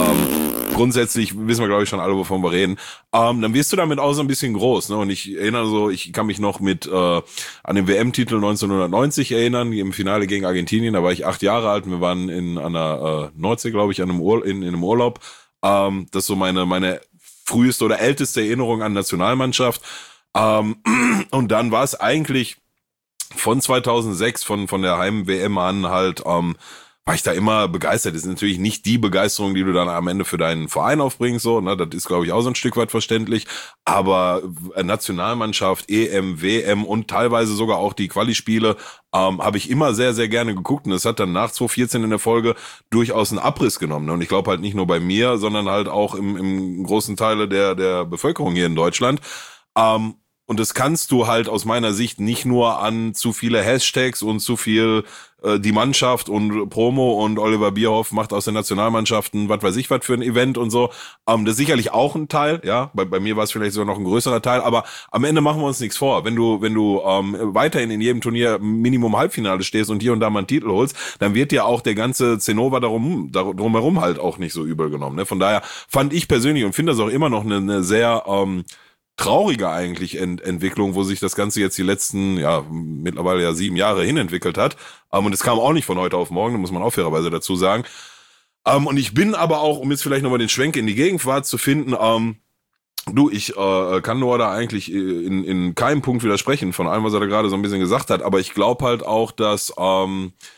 ähm, grundsätzlich wissen wir, glaube ich, schon alle, wovon wir reden. Ähm, dann wirst du damit auch so ein bisschen groß. Ne? Und ich erinnere so, ich kann mich noch mit äh, an den W M-Titel neunzehnhundertneunzig erinnern, im Finale gegen Argentinien. Da war ich acht Jahre alt und wir waren in einer äh, Nordsee, glaube ich, an einem Ur- in, in einem Urlaub. Ähm, das ist so meine meine früheste oder älteste Erinnerung an Nationalmannschaft. Ähm, und dann war es eigentlich von zweitausendsechs, von von der Heim-W M an halt, ähm, war ich da immer begeistert. Das ist natürlich nicht die Begeisterung, die du dann am Ende für deinen Verein aufbringst, so, ne, das ist, glaube ich, auch so ein Stück weit verständlich, aber Nationalmannschaft, E M, W M und teilweise sogar auch die Quali-Spiele ähm, habe ich immer sehr, sehr gerne geguckt und es hat dann nach zwanzig vierzehn in der Folge durchaus einen Abriss genommen, ne? Und ich glaube halt nicht nur bei mir, sondern halt auch im, im großen Teile der, der Bevölkerung hier in Deutschland. Ähm, Und das kannst du halt aus meiner Sicht nicht nur an zu viele Hashtags und zu viel äh, die Mannschaft und Promo und Oliver Bierhoff macht aus den Nationalmannschaften was weiß ich was für ein Event und so. Ähm, das ist sicherlich auch ein Teil, ja. Bei, bei mir war es vielleicht sogar noch ein größerer Teil, aber am Ende machen wir uns nichts vor. Wenn du, wenn du ähm, weiterhin in jedem Turnier Minimum Halbfinale stehst und hier und da mal einen Titel holst, dann wird dir auch der ganze Zinnober darum, darum herum halt auch nicht so übel genommen. Ne? Von daher fand ich persönlich und finde das auch immer noch eine, eine sehr ähm, traurige eigentlich Ent- Entwicklung, wo sich das Ganze jetzt die letzten, ja, mittlerweile ja sieben Jahre hin entwickelt hat. Um, und es kam auch nicht von heute auf morgen, da muss man auch fairerweise dazu sagen. Um, und ich bin aber auch, um jetzt vielleicht nochmal den Schwenk in die Gegenwart zu finden, um, du, ich äh, kann Noah da eigentlich in, in keinem Punkt widersprechen von allem, was er da gerade so ein bisschen gesagt hat, aber ich glaube halt auch, dass, ähm,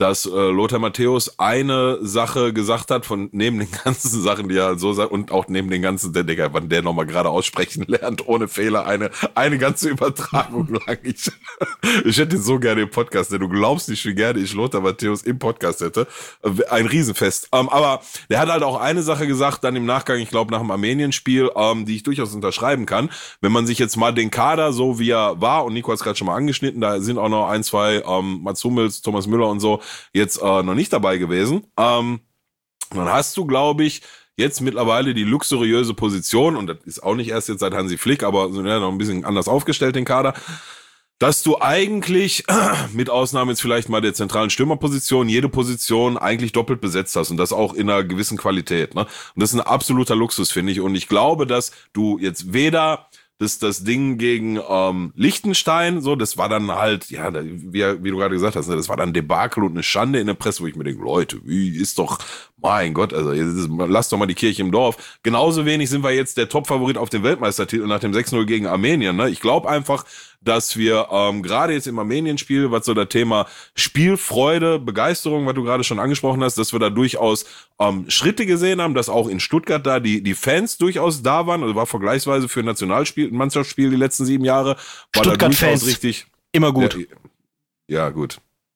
dass äh, Lothar Matthäus eine Sache gesagt hat, von neben den ganzen Sachen, die er halt so sagt, und auch neben den ganzen, der Digga, wann der nochmal gerade aussprechen lernt, ohne Fehler, eine eine ganze Übertragung lang. Ich, ich hätte so gerne im Podcast, denn du glaubst nicht, wie gerne ich Lothar Matthäus im Podcast hätte. Ein Riesenfest. Ähm, aber der hat halt auch eine Sache gesagt, dann im Nachgang, ich glaube nach dem Armenien-Spiel, ähm, die ich durchaus unterschreiben kann. Wenn man sich jetzt mal den Kader, so wie er war, und Nico hat es gerade schon mal angeschnitten, da sind auch noch ein, zwei, ähm, Mats Hummels, Thomas Müller und so, jetzt äh, noch nicht dabei gewesen. Ähm, dann hast du, glaube ich, jetzt mittlerweile die luxuriöse Position, und das ist auch nicht erst jetzt seit Hansi Flick, aber so, ja, noch ein bisschen anders aufgestellt, den Kader, dass du eigentlich, mit Ausnahme jetzt vielleicht mal der zentralen Stürmerposition, jede Position eigentlich doppelt besetzt hast, und das auch in einer gewissen Qualität. Ne? Und das ist ein absoluter Luxus, finde ich. Und ich glaube, dass du jetzt weder Das, das Ding gegen ähm, Liechtenstein, so, das war dann halt, ja, da, wie, wie du gerade gesagt hast, ne, das war dann Debakel und eine Schande in der Presse, wo ich mir denke, Leute, wie ist doch, mein Gott, also ist, lass doch mal die Kirche im Dorf. Genauso wenig sind wir jetzt der Top-Favorit auf den Weltmeistertitel nach dem sechs null gegen Armenien. Ne? Ich glaube einfach, dass wir ähm, gerade jetzt im Armenien-Spiel, was so das Thema Spielfreude, Begeisterung, was du gerade schon angesprochen hast, dass wir da durchaus ähm, Schritte gesehen haben, dass auch in Stuttgart da die die Fans durchaus da waren, also war vergleichsweise für ein Nationalspiel, ein Mannschaftsspiel die letzten sieben Jahre, war da durchaus richtig. Immer gut. Ja, ja gut.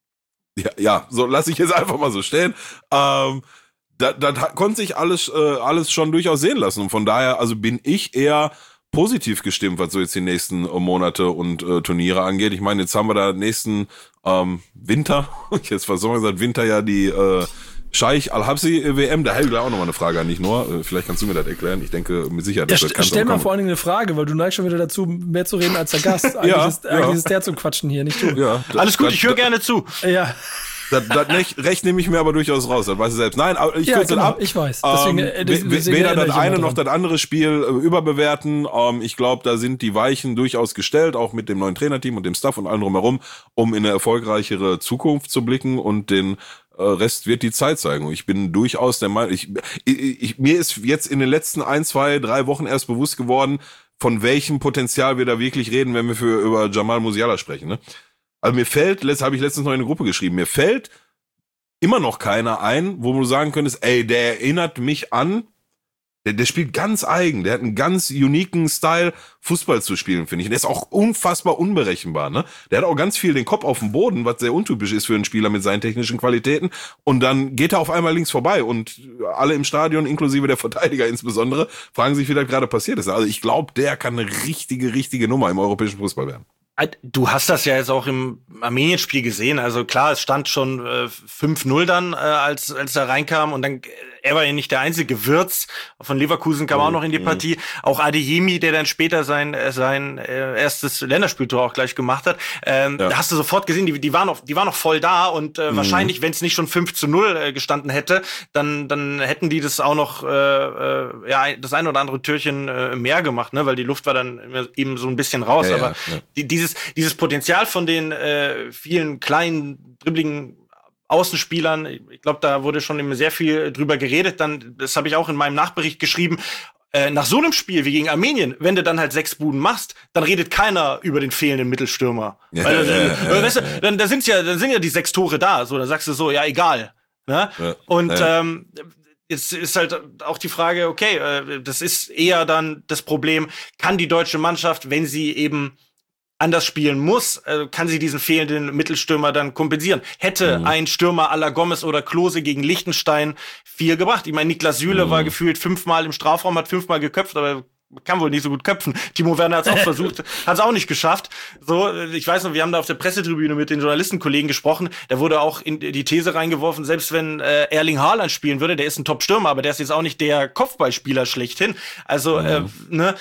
Ja, ja, so lasse ich jetzt einfach mal so stehen. Ähm, da, da konnte sich alles, äh, alles schon durchaus sehen lassen. Und von daher, also bin ich eher positiv gestimmt, was so jetzt die nächsten äh, Monate und äh, Turniere angeht. Ich meine, jetzt haben wir da nächsten ähm, Winter, jetzt was soll man gesagt, Winter ja die äh, Scheich Al-Habsi-W M, da hätte ich gleich auch nochmal eine Frage an dich, Noah. Äh, vielleicht kannst du mir das erklären. Ich denke mit Sicherheit, ja, dass das st- kannst Stell mal kommen. vor allen Dingen eine Frage, weil du neigst schon wieder dazu, mehr zu reden als der Gast. Eigentlich, Ja, ist, ja. eigentlich ist der zum Quatschen hier, nicht du. Ja, das, Alles gut, das, ich höre gerne zu. Ja, Das, das nicht, Recht nehme ich mir aber durchaus raus, das weiß ich selbst. Nein, aber ich ja kürze genau, ab. ich weiß. Deswegen, ähm, äh, deswegen weder erinnere das ich eine immer noch dran. das andere Spiel äh, überbewerten. Ähm, ich glaube, da sind die Weichen durchaus gestellt, auch mit dem neuen Trainerteam und dem Staff und allem drumherum, um in eine erfolgreichere Zukunft zu blicken, und den äh, Rest wird die Zeit zeigen. Ich bin durchaus der Meinung, ich, ich, ich, mir ist jetzt in den letzten ein, zwei, drei Wochen erst bewusst geworden, von welchem Potenzial wir da wirklich reden, wenn wir für über Jamal Musiala sprechen. Ne? Also mir fällt, das habe ich letztens noch in eine Gruppe geschrieben, mir fällt immer noch keiner ein, wo du sagen könntest, ey, der erinnert mich an, der, der spielt ganz eigen, der hat einen ganz uniken Style, Fußball zu spielen, finde ich. Der ist auch unfassbar unberechenbar, ne? Der hat auch ganz viel den Kopf auf dem Boden, was sehr untypisch ist für einen Spieler mit seinen technischen Qualitäten. Und dann geht er auf einmal links vorbei, und alle im Stadion, inklusive der Verteidiger insbesondere, fragen sich, wie das gerade passiert ist. Also ich glaube, der kann eine richtige, richtige Nummer im europäischen Fußball werden. Du hast das ja jetzt auch im Armenien-Spiel gesehen. Also klar, es stand schon äh, fünf null dann, äh, als als er reinkam. Und dann, er war ja nicht der einzige. Wirtz von Leverkusen kam mhm. auch noch in die Partie. Auch Adeyemi, der dann später sein sein äh, erstes Länderspieltor auch gleich gemacht hat. Ähm, ja. Da hast du sofort gesehen, die, die waren noch, die waren noch voll da. Und äh, mhm. wahrscheinlich, wenn es nicht schon fünf zu null äh, gestanden hätte, dann dann hätten die das auch noch, äh, äh, ja, das ein oder andere Türchen äh, mehr gemacht, ne? Weil die Luft war dann eben so ein bisschen raus. Ja, Aber ja, ja. Die, diese Dieses, dieses Potenzial von den äh, vielen kleinen, dribbligen Außenspielern, ich glaube, da wurde schon immer sehr viel drüber geredet. Dann, das habe ich auch in meinem Nachbericht geschrieben. Äh, nach so einem Spiel wie gegen Armenien, wenn du dann halt sechs Buden machst, dann redet keiner über den fehlenden Mittelstürmer. Ja, Weil, ja, äh, ja, weißt du, dann, da sind's ja, dann sind ja die sechs Tore da. So, dann sagst du so, ja, egal. Ne? Ja, Und ja. ähm, Jetzt ist halt auch die Frage, okay, äh, das ist eher dann das Problem, kann die deutsche Mannschaft, wenn sie eben anders spielen muss, äh, kann sie diesen fehlenden Mittelstürmer dann kompensieren. Hätte mhm. ein Stürmer à la Gomez oder Klose gegen Liechtenstein viel gebracht. Ich meine, Niklas Süle mhm. war gefühlt fünfmal im Strafraum, hat fünfmal geköpft, aber kann wohl nicht so gut köpfen. Timo Werner hat es auch versucht, hat es auch nicht geschafft. So, ich weiß noch, wir haben da auf der Pressetribüne mit den Journalistenkollegen gesprochen, da wurde auch in die These reingeworfen, selbst wenn äh, Erling Haaland spielen würde, der ist ein Top-Stürmer, aber der ist jetzt auch nicht der Kopfballspieler schlechthin. Also, mhm. äh, ne,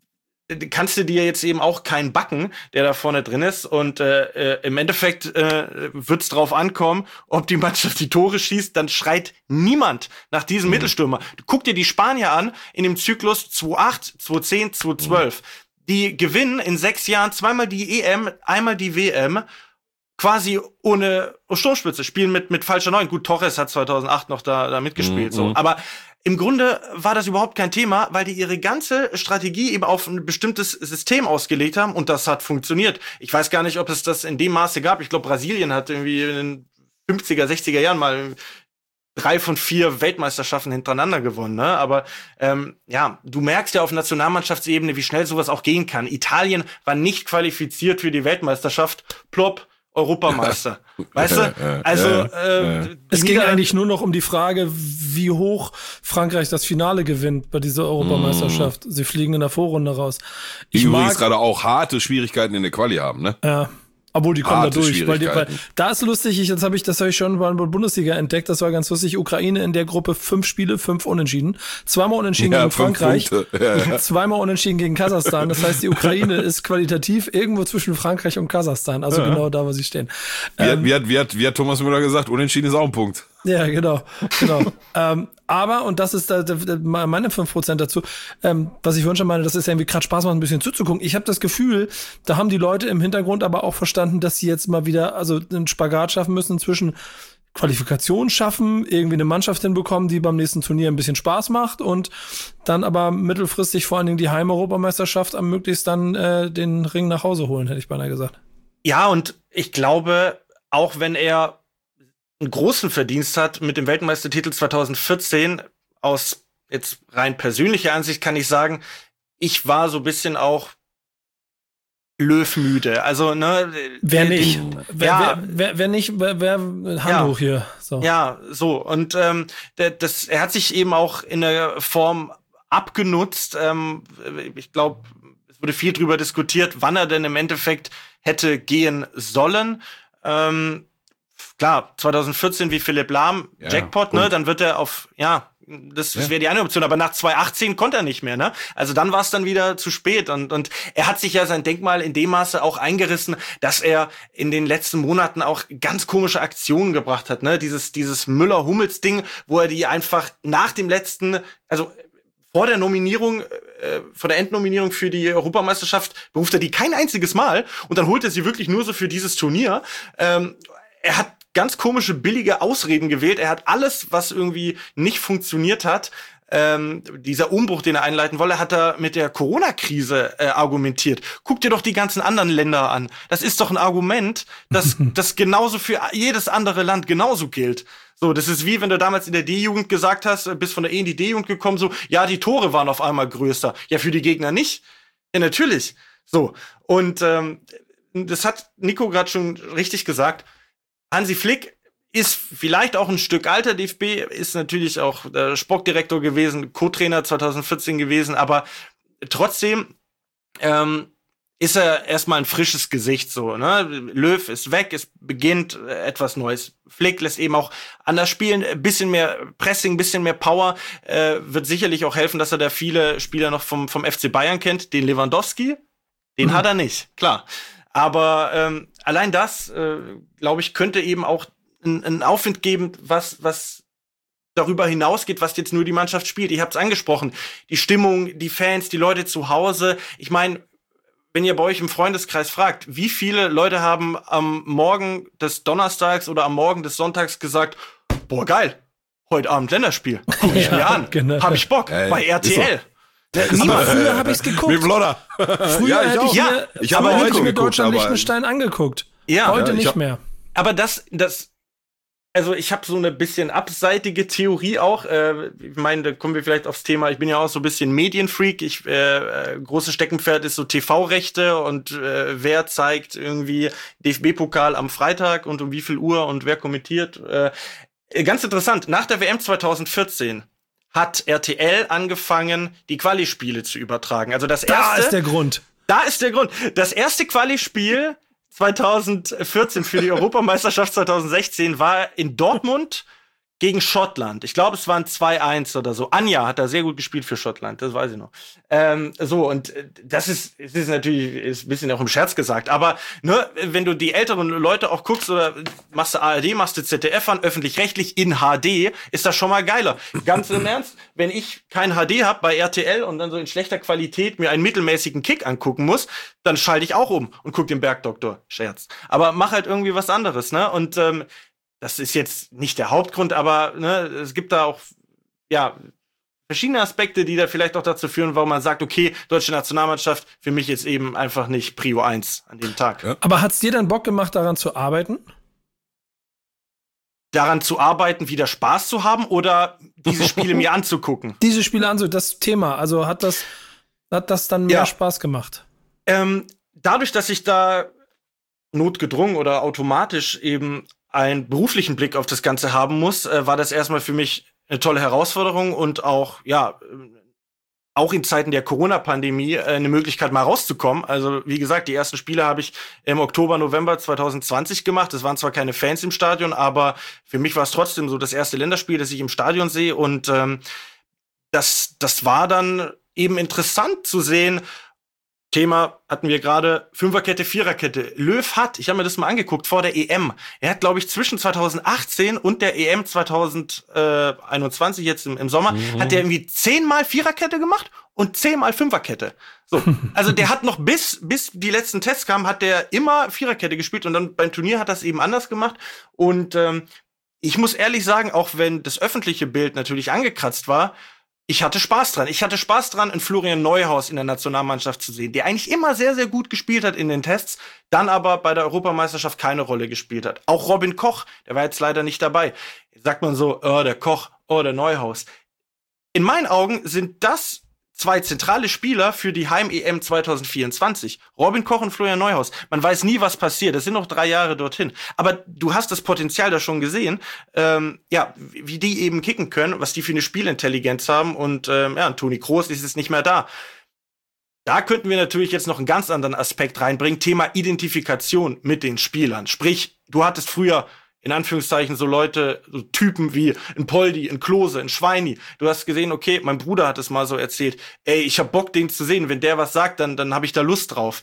kannst du dir jetzt eben auch keinen backen, der da vorne drin ist. Und äh, äh, im Endeffekt äh, wird es drauf ankommen, ob die Mannschaft die Tore schießt, dann schreit niemand nach diesem mhm. Mittelstürmer. Guck dir die Spanier an in dem Zyklus zwei acht, zwei zehn, zwei zwölf. Mhm. Die gewinnen in sechs Jahren zweimal die E M, einmal die W M, quasi ohne Sturmspitze, spielen mit mit falscher Neun. Gut, Torres hat zweitausendacht noch da, da mitgespielt, mhm. so. Aber im Grunde war das überhaupt kein Thema, weil die ihre ganze Strategie eben auf ein bestimmtes System ausgelegt haben, und das hat funktioniert. Ich weiß gar nicht, ob es das in dem Maße gab. Ich glaube, Brasilien hat irgendwie in den fünfziger, sechziger Jahren mal drei von vier Weltmeisterschaften hintereinander gewonnen, ne? Aber ähm, ja, du merkst ja auf Nationalmannschaftsebene, wie schnell sowas auch gehen kann. Italien war nicht qualifiziert für die Weltmeisterschaft, plopp, Europameister. Weißt du? Also äh, es ging eigentlich nur noch um die Frage, wie hoch Frankreich das Finale gewinnt bei dieser Europameisterschaft. Mm. Sie fliegen in der Vorrunde raus. Ich die übrigens gerade auch harte Schwierigkeiten in der Quali haben, ne? Ja. Obwohl, die kommen da durch. Weil die, weil, da ist lustig, ich, das habe ich, das habe ich schon bei der Bundesliga entdeckt, das war ganz lustig. Ukraine in der Gruppe fünf Spiele, fünf Unentschieden. Zweimal unentschieden ja, gegen Frankreich, ja, ja. zweimal unentschieden gegen Kasachstan. Das heißt, die Ukraine ist qualitativ irgendwo zwischen Frankreich und Kasachstan. Also ja. genau da, wo sie stehen. Wie, ähm, hat, wie, hat, wie, hat, wie hat Thomas Müller gesagt, unentschieden ist auch ein Punkt. Ja, genau, genau. ähm, aber, und das ist da, da, meine fünf Prozent dazu, ähm, was ich vorhin schon meine, das ist ja irgendwie gerade Spaß macht, ein bisschen zuzugucken. Ich habe das Gefühl, da haben die Leute im Hintergrund aber auch verstanden, dass sie jetzt mal wieder also einen Spagat schaffen müssen zwischen Qualifikation schaffen, irgendwie eine Mannschaft hinbekommen, die beim nächsten Turnier ein bisschen Spaß macht und dann aber mittelfristig vor allen Dingen die Heimeuropameisterschaft am möglichst dann äh, den Ring nach Hause holen, hätte ich beinahe gesagt. Ja, und ich glaube, auch wenn er einen großen Verdienst hat mit dem Weltmeistertitel zwanzig vierzehn. Aus jetzt rein persönlicher Ansicht kann ich sagen, ich war so ein bisschen auch löwmüde. Also, ne. Wer nicht? Den, wer, ja, wer, wer, wer nicht, wer, wer Handtuch ja, hier. So. Ja, so. Und ähm, der, das, er hat sich eben auch in der Form abgenutzt. Ähm, ich glaube, es wurde viel drüber diskutiert, wann er denn im Endeffekt hätte gehen sollen. Ähm, Klar, zwanzig vierzehn wie Philipp Lahm, ja, Jackpot, ne, dann wird er auf, ja, das, das wäre die eine Option, aber nach zwanzig achtzehn konnte er nicht mehr, ne? Also dann war es dann wieder zu spät und und er hat sich ja sein Denkmal in dem Maße auch eingerissen, dass er in den letzten Monaten auch ganz komische Aktionen gebracht hat, ne? Dieses dieses Müller-Hummels-Ding, wo er die einfach nach dem letzten, also vor der Nominierung, äh, vor der Endnominierung für die Europameisterschaft beruft er die kein einziges Mal und dann holt er sie wirklich nur so für dieses Turnier. Ähm, er hat ganz komische, billige Ausreden gewählt. Er hat alles, was irgendwie nicht funktioniert hat, ähm, dieser Umbruch, den er einleiten wolle, hat er mit der Corona-Krise äh, argumentiert. Guck dir doch die ganzen anderen Länder an. Das ist doch ein Argument, das, das genauso für jedes andere Land genauso gilt. So, das ist wie, wenn du damals in der D-Jugend gesagt hast, bist von der E in die D-Jugend gekommen, so, ja, die Tore waren auf einmal größer. Ja, für die Gegner nicht. Ja, natürlich. So, und ähm, das hat Nico gerade schon richtig gesagt. Hansi Flick ist vielleicht auch ein Stück alter, D F B, ist natürlich auch der Sportdirektor gewesen, Co-Trainer zwanzig vierzehn gewesen, aber trotzdem ähm, ist er erstmal ein frisches Gesicht so, ne? Löw ist weg, es beginnt etwas Neues. Flick lässt eben auch anders spielen, ein bisschen mehr Pressing, ein bisschen mehr Power, äh, wird sicherlich auch helfen, dass er da viele Spieler noch vom, vom F C Bayern kennt, den Lewandowski, den mhm. hat er nicht, klar. Aber ähm, allein das, äh, glaube ich, könnte eben auch einen Aufwind geben, was was darüber hinausgeht, was jetzt nur die Mannschaft spielt. Ich habe es angesprochen, die Stimmung, die Fans, die Leute zu Hause. Ich meine, wenn ihr bei euch im Freundeskreis fragt, wie viele Leute haben am Morgen des Donnerstags oder am Morgen des Sonntags gesagt, boah, geil, heute Abend Länderspiel, guck ich ja, mir an, genau. Hab ich Bock, äh, bei R T L. Ja, aber früher habe ich's geguckt. Mit Flodder. Früher ja, ich hätte ich, ja, mir, ich habe heute heute mir Deutschland-Liechtenstein angeguckt. Ja, heute ja, nicht hab, mehr. Aber das, das, also ich habe so eine bisschen abseitige Theorie auch. Äh, ich meine, da kommen wir vielleicht aufs Thema. Ich bin ja auch so ein bisschen Medienfreak. Ich äh, großes Steckenpferd ist so T V-Rechte und äh, wer zeigt irgendwie D F B-Pokal am Freitag und um wie viel Uhr und wer kommentiert. Äh, ganz interessant. Nach der W M zwanzig vierzehn hat R T L angefangen, die Quali-Spiele zu übertragen. Also das erste. Da ist der Grund. Da ist der Grund. Das erste Quali-Spiel zwanzig vierzehn für die Europameisterschaft zwanzig sechzehn war in Dortmund gegen Schottland. Ich glaube, es waren zwei eins oder so. Anja hat da sehr gut gespielt für Schottland, das weiß ich noch. Ähm, so, und das ist, es ist natürlich ist ein bisschen auch im Scherz gesagt, aber ne, wenn du die älteren Leute auch guckst oder machst du A R D, machst du Z D F an, öffentlich-rechtlich in H D, ist das schon mal geiler. Ganz im Ernst, wenn ich kein H D habe bei R T L und dann so in schlechter Qualität mir einen mittelmäßigen Kick angucken muss, dann schalte ich auch um und guck den Bergdoktor. Scherz. Aber mach halt irgendwie was anderes, ne? Und ähm, das ist jetzt nicht der Hauptgrund, aber ne, es gibt da auch ja verschiedene Aspekte, die da vielleicht auch dazu führen, warum man sagt, okay, deutsche Nationalmannschaft für mich jetzt eben einfach nicht Prio eins an dem Tag. Ja. Aber hat's dir dann Bock gemacht, daran zu arbeiten? daran zu arbeiten, wieder Spaß zu haben oder diese Spiele mir anzugucken? Diese Spiele anzugucken, das Thema. Also hat das, hat das dann mehr Ja. Spaß gemacht? Ähm, dadurch, dass ich da notgedrungen oder automatisch eben einen beruflichen Blick auf das Ganze haben muss, äh, war das erstmal für mich eine tolle Herausforderung und auch, ja, auch in Zeiten der Corona-Pandemie äh, eine Möglichkeit, mal rauszukommen. Also, wie gesagt, die ersten Spiele habe ich im Oktober, November zwanzig zwanzig gemacht. Es waren zwar keine Fans im Stadion, aber für mich war es trotzdem so das erste Länderspiel, das ich im Stadion sehe. Und ähm, das, das war dann eben interessant zu sehen. Thema hatten wir gerade, Fünferkette, Viererkette. Löw hat, ich habe mir das mal angeguckt, vor der E M. Er hat, glaube ich, zwischen zwanzig achtzehn und der E M zwanzig einundzwanzig, jetzt im, im Sommer, mhm. hat er irgendwie zehnmal Viererkette gemacht und zehnmal Fünferkette. So, also der hat noch bis, bis die letzten Tests kamen, hat der immer Viererkette gespielt und dann beim Turnier hat das eben anders gemacht. Und ähm, ich muss ehrlich sagen, auch wenn das öffentliche Bild natürlich angekratzt war, ich hatte Spaß dran. Ich hatte Spaß dran, einen Florian Neuhaus in der Nationalmannschaft zu sehen, der eigentlich immer sehr, sehr gut gespielt hat in den Tests, dann aber bei der Europameisterschaft keine Rolle gespielt hat. Auch Robin Koch, der war jetzt leider nicht dabei. Sagt man so, oh, der Koch, oh, der Neuhaus. In meinen Augen sind das zwei zentrale Spieler für die Heim-E M zwanzig vierundzwanzig. Robin Koch und Florian Neuhaus. Man weiß nie, was passiert. Es sind noch drei Jahre dorthin. Aber du hast das Potenzial da schon gesehen, ähm, ja, wie die eben kicken können, was die für eine Spielintelligenz haben. Und ähm, ja, Toni Kroos ist jetzt nicht mehr da. Da könnten wir natürlich jetzt noch einen ganz anderen Aspekt reinbringen. Thema Identifikation mit den Spielern. Sprich, du hattest früher in Anführungszeichen so Leute, so Typen wie ein Poldi, ein Klose, ein Schweini. Du hast gesehen, okay, mein Bruder hat es mal so erzählt, ey, ich hab Bock, den zu sehen. Wenn der was sagt, dann, dann habe ich da Lust drauf.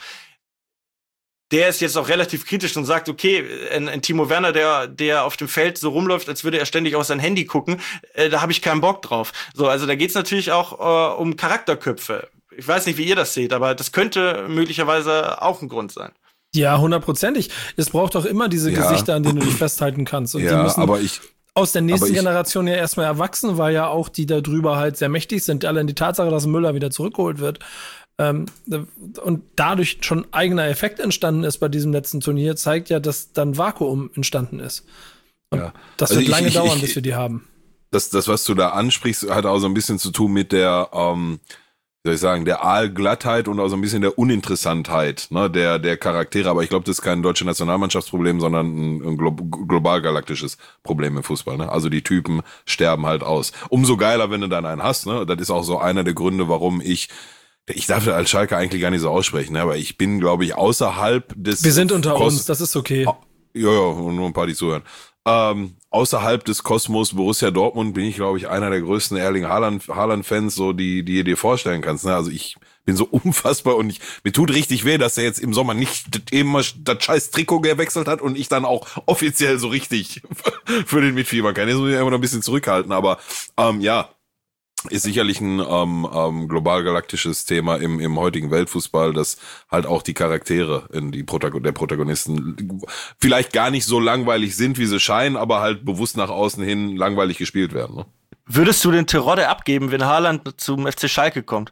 Der ist jetzt auch relativ kritisch und sagt, okay, ein, ein Timo Werner, der, der auf dem Feld so rumläuft, als würde er ständig auf sein Handy gucken, äh, da habe ich keinen Bock drauf. So, also da geht's natürlich auch äh, um Charakterköpfe. Ich weiß nicht, wie ihr das seht, aber das könnte möglicherweise auch ein Grund sein. Ja, hundertprozentig. Es braucht auch immer diese ja. Gesichter, an denen du dich festhalten kannst. Und ja, die müssen aber ich, aus der nächsten ich, Generation ja erstmal erwachsen, weil ja auch die da drüber halt sehr mächtig sind. Allein die Tatsache, dass Müller wieder zurückgeholt wird ähm, und dadurch schon eigener Effekt entstanden ist bei diesem letzten Turnier, zeigt ja, dass dann Vakuum entstanden ist. Und ja. das also wird ich, lange ich, dauern, ich, bis wir die haben. Das, das, was du da ansprichst, hat auch so ein bisschen zu tun mit der ähm, soll ich sagen, der Aalglattheit und auch so ein bisschen der Uninteressantheit, ne, der, der Charaktere. Aber ich glaube, das ist kein deutsches Nationalmannschaftsproblem, sondern ein, ein glo- global galaktisches Problem im Fußball, ne? Also die Typen sterben halt aus. Umso geiler, wenn du dann einen hast, ne? Das ist auch so einer der Gründe, warum ich, ich darf als Schalke eigentlich gar nicht so aussprechen, ne? Aber ich bin, glaube ich, außerhalb des... Wir sind unter Kos- uns, das ist okay. Ja, ja, nur ein paar, die zuhören. Ähm, außerhalb des Kosmos Borussia Dortmund bin ich, glaube ich, einer der größten Erling Haaland, Haaland-Fans, so die, die ihr dir vorstellen kannst. Ne? Also ich bin so unfassbar und ich, mir tut richtig weh, dass er jetzt im Sommer nicht eben mal das scheiß Trikot gewechselt hat und ich dann auch offiziell so richtig für den mitfiebern kann. Jetzt muss ich einfach noch ein bisschen zurückhalten, aber ähm, ja, ist sicherlich ein ähm, ähm, global-galaktisches Thema im, im heutigen Weltfußball, dass halt auch die Charaktere in die Protagon- der Protagonisten vielleicht gar nicht so langweilig sind, wie sie scheinen, aber halt bewusst nach außen hin langweilig gespielt werden. Ne? Würdest du den Terodde abgeben, wenn Haaland zum F C Schalke kommt?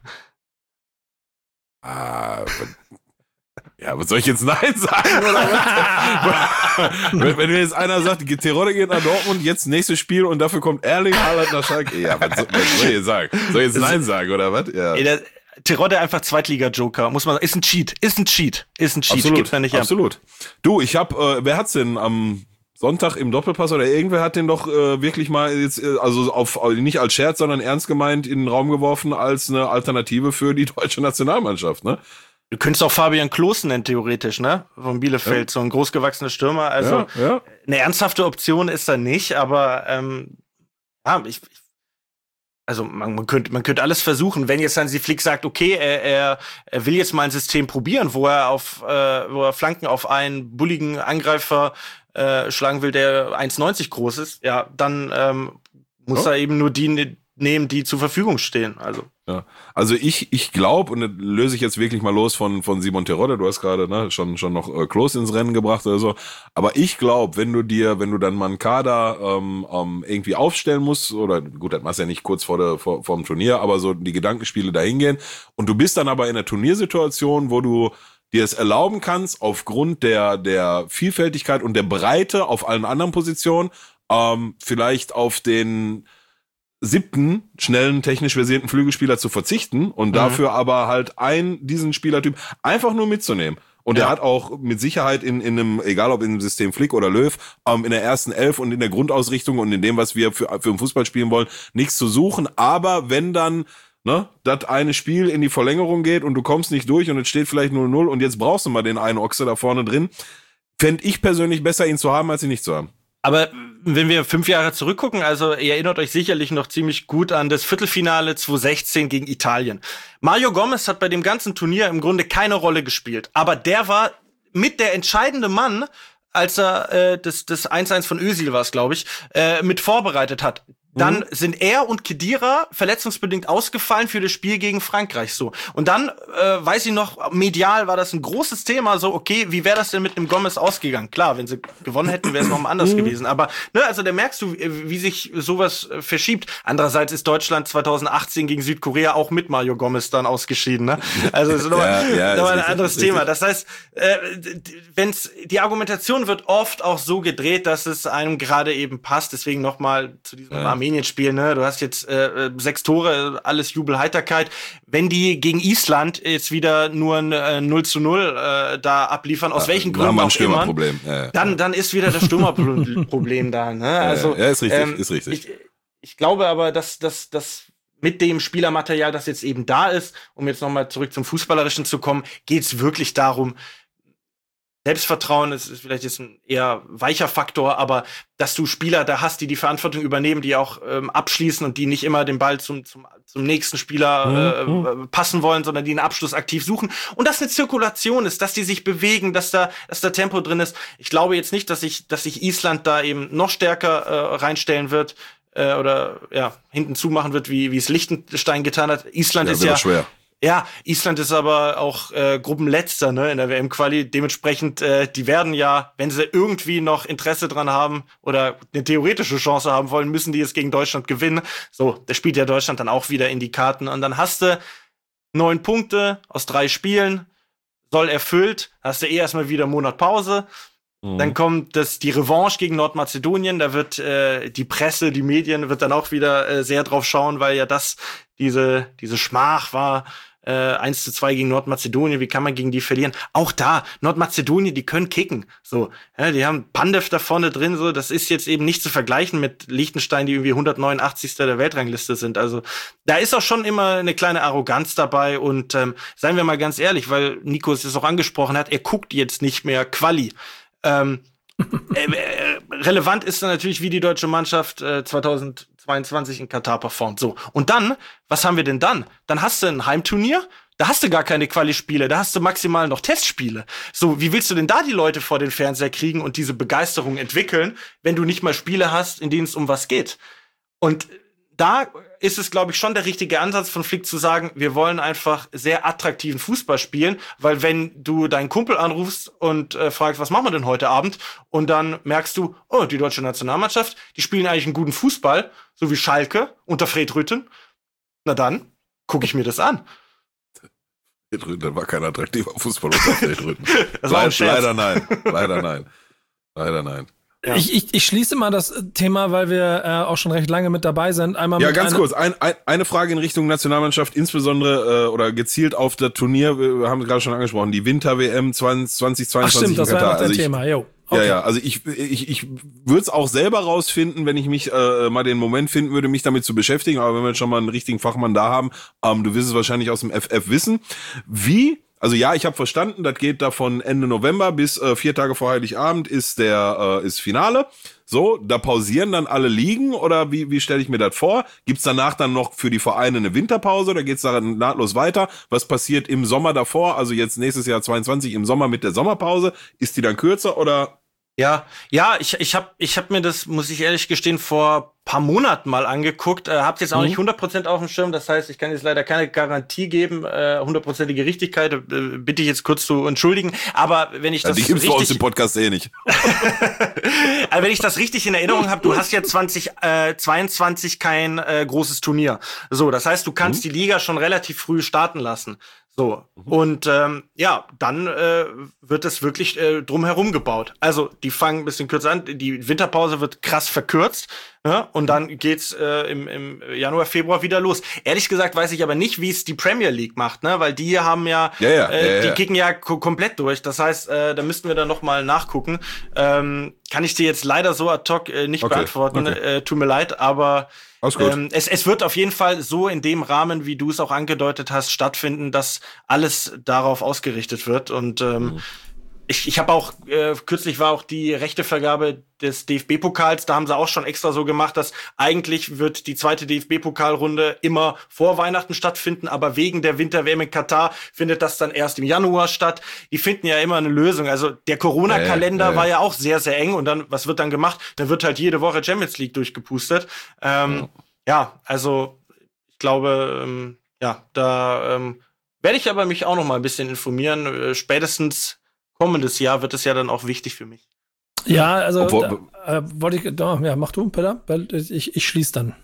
Ah, ja, was soll ich jetzt Nein sagen, oder was? wenn, wenn mir jetzt einer sagt, Terodde geht nach Dortmund, jetzt nächstes Spiel und dafür kommt Erling Haaland nach Schalke. Ja, was soll, was soll ich jetzt sagen? Soll ich jetzt Nein sagen, oder was? Ja. Ey, der Terodde einfach Zweitliga-Joker, muss man sagen. Ist ein Cheat, ist ein Cheat, ist ein Cheat. Absolut, Gibt's da nicht absolut. Du, ich hab, äh, wer hat's denn am Sonntag im Doppelpass oder irgendwer hat den doch äh, wirklich mal jetzt, äh, also auf nicht als Scherz, sondern ernst gemeint in den Raum geworfen als eine Alternative für die deutsche Nationalmannschaft, ne? Du könntest auch Fabian Klos nennen, theoretisch, ne? Von Bielefeld, ja. So ein großgewachsener Stürmer. Also, ja, ja. Eine ernsthafte Option ist er nicht, aber ähm, ja, ich, ich also man, man könnte man könnte alles versuchen, wenn jetzt Hansi Flick sagt, okay, er, er, er will jetzt mal ein System probieren, wo er auf äh, wo er Flanken auf einen bulligen Angreifer äh, schlagen will, der eins neunzig groß ist, ja, dann ähm, muss ja. er eben nur die nehmen, die zur Verfügung stehen. Also ja, also ich ich glaube, und das löse ich jetzt wirklich mal los von von Simon Terodde, du hast gerade ne, schon schon noch äh, Klos ins Rennen gebracht oder so, aber ich glaube, wenn du dir, wenn du dann mal einen Kader ähm, ähm, irgendwie aufstellen musst, oder gut, das machst du ja nicht kurz vor der vor vom Turnier, aber so die Gedankenspiele dahin gehen und du bist dann aber in einer Turniersituation, wo du dir es erlauben kannst, aufgrund der der Vielfältigkeit und der Breite auf allen anderen Positionen ähm, vielleicht auf den siebten schnellen, technisch versierten Flügelspieler zu verzichten und mhm. dafür aber halt einen, diesen Spielertyp einfach nur mitzunehmen. Und ja. er hat auch mit Sicherheit in, in einem, egal ob in dem System Flick oder Löw, ähm, in der ersten Elf und in der Grundausrichtung und in dem, was wir für, für den Fußball spielen wollen, nichts zu suchen. Aber wenn dann, ne, das eine Spiel in die Verlängerung geht und du kommst nicht durch und es steht vielleicht null null und jetzt brauchst du mal den einen Ochse da vorne drin, fände ich persönlich besser, ihn zu haben, als ihn nicht zu haben. Aber wenn wir fünf Jahre zurückgucken, also ihr erinnert euch sicherlich noch ziemlich gut an das Viertelfinale zwanzig sechzehn gegen Italien. Mario Gomez hat bei dem ganzen Turnier im Grunde keine Rolle gespielt. Aber der war mit der entscheidende Mann, als er äh, das, das eins eins von Özil war es, glaube ich, äh, mit vorbereitet hat. Dann mhm. sind er und Khedira verletzungsbedingt ausgefallen für das Spiel gegen Frankreich. So. Und dann, äh, weiß ich noch, medial war das ein großes Thema. So, okay, wie wäre das denn mit einem Gomez ausgegangen? Klar, wenn sie gewonnen hätten, wäre es noch mal anders mhm. gewesen. Aber, ne, also da merkst du, wie sich sowas äh, verschiebt. Andererseits ist Deutschland zwanzig achtzehn gegen Südkorea auch mit Mario Gomez dann ausgeschieden. Ne? Also das ist nochmal ja, ja, noch ein richtig, anderes Thema. Das heißt, äh, wenn's, die Argumentation wird oft auch so gedreht, dass es einem gerade eben passt. Deswegen noch mal zu diesem ja. Armenien-Spiel, ne? Du hast jetzt äh, sechs Tore, alles Jubel, Heiterkeit. Wenn die gegen Island jetzt wieder nur ein äh, null zu null äh, da abliefern, aus ja, welchen Gründen auch immer, ja, ja. dann dann ist wieder das Stürmerproblem da. Ne? Also, ja, ist richtig, ähm, ist richtig. Ich, ich glaube aber, dass dass dass mit dem Spielermaterial, das jetzt eben da ist, um jetzt nochmal zurück zum Fußballerischen zu kommen, geht's wirklich darum, Selbstvertrauen ist, ist vielleicht jetzt ein eher weicher Faktor, aber dass du Spieler da hast, die die Verantwortung übernehmen, die auch ähm, abschließen und die nicht immer den Ball zum zum, zum nächsten Spieler äh, passen wollen, sondern die einen Abschluss aktiv suchen. Und dass eine Zirkulation ist, dass die sich bewegen, dass da dass da Tempo drin ist. Ich glaube jetzt nicht, dass sich dass sich Island da eben noch stärker äh, reinstellen wird äh, oder ja hinten zumachen wird, wie wie es Liechtenstein getan hat. Island ja, ist ja schwer. Ja, Island ist aber auch äh, Gruppenletzter, ne, in der W M-Quali. Dementsprechend, äh, die werden ja, wenn sie irgendwie noch Interesse dran haben oder eine theoretische Chance haben wollen, müssen die jetzt gegen Deutschland gewinnen. So, da spielt ja Deutschland dann auch wieder in die Karten. Und dann hast du neun Punkte aus drei Spielen, soll erfüllt, hast du eh erstmal wieder einen Monat Pause. Mhm. Dann kommt das die Revanche gegen Nordmazedonien. Da wird äh, die Presse, die Medien wird dann auch wieder äh, sehr drauf schauen, weil ja das diese diese Schmach war. Äh, eins zu zwei gegen Nordmazedonien, wie kann man gegen die verlieren? Auch da, Nordmazedonien, die können kicken. So, ja, die haben Pandev da vorne drin, so, das ist jetzt eben nicht zu vergleichen mit Liechtenstein, die irgendwie hundertneunundachtzigster der Weltrangliste sind. Also, da ist auch schon immer eine kleine Arroganz dabei und ähm, seien wir mal ganz ehrlich, weil Nico es jetzt auch angesprochen hat, er guckt jetzt nicht mehr Quali. Ähm, äh, äh, relevant ist dann natürlich, wie die deutsche Mannschaft äh, zweitausendzweiundzwanzig in Katar performt. So. Und dann, was haben wir denn dann? Dann hast du ein Heimturnier, da hast du gar keine Quali-Spiele, da hast du maximal noch Testspiele. So, wie willst du denn da die Leute vor den Fernseher kriegen und diese Begeisterung entwickeln, wenn du nicht mal Spiele hast, in denen es um was geht? Und da ist es, glaube ich, schon der richtige Ansatz von Flick zu sagen, wir wollen einfach sehr attraktiven Fußball spielen, weil wenn du deinen Kumpel anrufst und äh, fragst, was machen wir denn heute Abend? Und dann merkst du, oh, die deutsche Nationalmannschaft, die spielen eigentlich einen guten Fußball, so wie Schalke unter Fred Rütten. Na dann, gucke ich mir das an. Fred Rütten, das war kein attraktiver Fußball unter Fred Rütten. Das war ein Scherz. Leider nein, leider nein, leider nein. Ja. Ich, ich, ich schließe mal das Thema, weil wir äh, auch schon recht lange mit dabei sind. Einmal ja, mit ganz eine kurz. Ein, ein, eine Frage in Richtung Nationalmannschaft, insbesondere äh, oder gezielt auf das Turnier. Wir haben es gerade schon angesprochen, die Winter-W M zwanzig zweiundzwanzig Ach stimmt, das war ja noch also dein ich, Thema. Jo. Okay. Ja, ja. Also ich, ich, ich würde es auch selber rausfinden, wenn ich mich äh, mal den Moment finden würde, mich damit zu beschäftigen. Aber wenn wir jetzt schon mal einen richtigen Fachmann da haben, ähm, du wirst es wahrscheinlich aus dem F F wissen, wie. Also ja, ich habe verstanden, das geht da von Ende November bis äh, vier Tage vor Heiligabend ist der äh, ist Finale. So, da pausieren dann alle Ligen oder wie wie stelle ich mir das vor? Gibt's danach dann noch für die Vereine eine Winterpause oder geht's dann nahtlos weiter? Was passiert im Sommer davor? Also jetzt nächstes Jahr zweiundzwanzig im Sommer mit der Sommerpause, ist die dann kürzer oder? Ja, ja, ich ich habe ich hab mir das, muss ich ehrlich gestehen, vor paar Monaten mal angeguckt. Äh, hab's jetzt auch mhm. nicht hundert Prozent auf dem Schirm. Das heißt, ich kann jetzt leider keine Garantie geben, äh, hundertprozentige Richtigkeit. Äh, bitte ich jetzt kurz zu entschuldigen. Aber wenn ich ja, das die gibt's richtig, bei uns im Podcast eh nicht. Aber wenn ich das richtig in Erinnerung habe, du hast ja zwanzig zweiundzwanzig kein äh, großes Turnier. So, das heißt, du kannst mhm. die Liga schon relativ früh starten lassen. So, mhm. und ähm, ja, dann äh, wird es wirklich äh, drumherum gebaut. Also die fangen ein bisschen kürzer an, die Winterpause wird krass verkürzt, ne? Und dann geht's äh, im, im Januar, Februar wieder los. Ehrlich gesagt weiß ich aber nicht, wie es die Premier League macht, ne? Weil die haben ja, ja, ja, äh, ja, die ja. kicken ja ko- komplett durch. Das heißt, äh, da müssten wir dann noch mal nachgucken. Ähm, kann ich dir jetzt leider so ad hoc äh, nicht okay. beantworten, okay. Äh, tut mir leid, aber Ähm, es, es wird auf jeden Fall so in dem Rahmen, wie du es auch angedeutet hast, stattfinden, dass alles darauf ausgerichtet wird. Und ähm, mhm. ich, ich habe auch, äh, kürzlich war auch die Rechtevergabe des D F B-Pokals, da haben sie auch schon extra so gemacht, dass eigentlich wird die zweite D F B-Pokalrunde immer vor Weihnachten stattfinden, aber wegen der Winter-W M in Katar findet das dann erst im Januar statt. Die finden ja immer eine Lösung. Also der Corona-Kalender ja, ja, ja. war ja auch sehr, sehr eng und dann, was wird dann gemacht? Dann wird halt jede Woche Champions League durchgepustet. Ähm, ja. ja, also ich glaube, ähm, ja, da ähm, werde ich aber mich auch noch mal ein bisschen informieren. Äh, spätestens kommendes Jahr wird es ja dann auch wichtig für mich. Ja, also Obwohl, da, äh, wollte ich, da, ja, mach du, Peter, weil ich, ich schließe dann.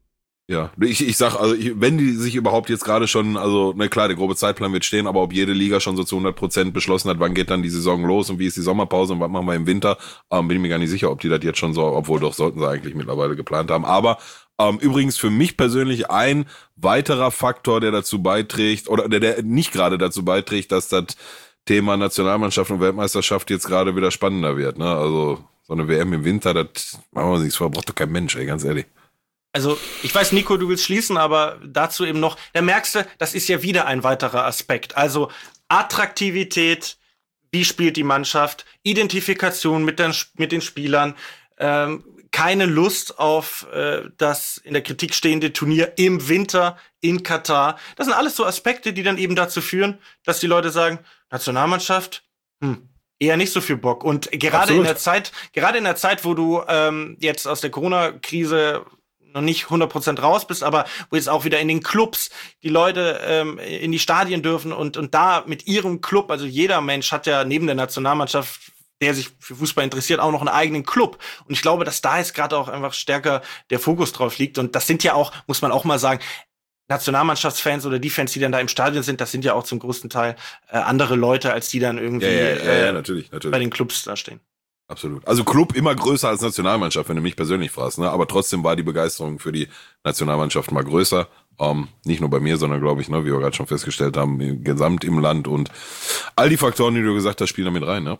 Ja, ich, ich sag, also ich, wenn die sich überhaupt jetzt gerade schon, also ne klar, der grobe Zeitplan wird stehen, aber ob jede Liga schon so zu hundert Prozent beschlossen hat, wann geht dann die Saison los und wie ist die Sommerpause und was machen wir im Winter, ähm, bin ich mir gar nicht sicher, ob die das jetzt schon so, obwohl doch sollten sie eigentlich mittlerweile geplant haben. Aber ähm, übrigens für mich persönlich ein weiterer Faktor, der dazu beiträgt, oder der, der nicht gerade dazu beiträgt, dass das Thema Nationalmannschaft und Weltmeisterschaft jetzt gerade wieder spannender wird, ne? Also so eine W M im Winter, das machen wir nichts vor, braucht doch kein Mensch, ey, ganz ehrlich. Also, ich weiß, Nico, du willst schließen, aber dazu eben noch, da merkst du, das ist ja wieder ein weiterer Aspekt. Also Attraktivität, wie spielt die Mannschaft, Identifikation mit den, mit den Spielern, ähm, keine Lust auf äh, das in der Kritik stehende Turnier im Winter in Katar. Das sind alles so Aspekte, die dann eben dazu führen, dass die Leute sagen, Nationalmannschaft, hm, eher nicht so viel Bock. Und gerade Absolut. in der Zeit, gerade in der Zeit, wo du ähm, jetzt aus der Corona-Krise noch nicht hundert Prozent raus bist, aber wo jetzt auch wieder in den Clubs die Leute ähm, in die Stadien dürfen und und da mit ihrem Club, also jeder Mensch hat ja neben der Nationalmannschaft, der sich für Fußball interessiert, auch noch einen eigenen Club. Und ich glaube, dass da jetzt gerade auch einfach stärker der Fokus drauf liegt. Und das sind ja auch, muss man auch mal sagen, Nationalmannschaftsfans oder die Fans, die dann da im Stadion sind, das sind ja auch zum größten Teil äh, andere Leute, als die dann irgendwie ja, ja, ja, äh, ja, natürlich, natürlich. bei den Clubs da stehen. Absolut. Also Club immer größer als Nationalmannschaft, wenn du mich persönlich fragst, ne? Aber trotzdem war die Begeisterung für die Nationalmannschaft mal größer. Ähm, nicht nur bei mir, sondern glaube ich, ne, wie wir gerade schon festgestellt haben, gesamt im Land und all die Faktoren, die du gesagt hast, spielen damit rein, ne?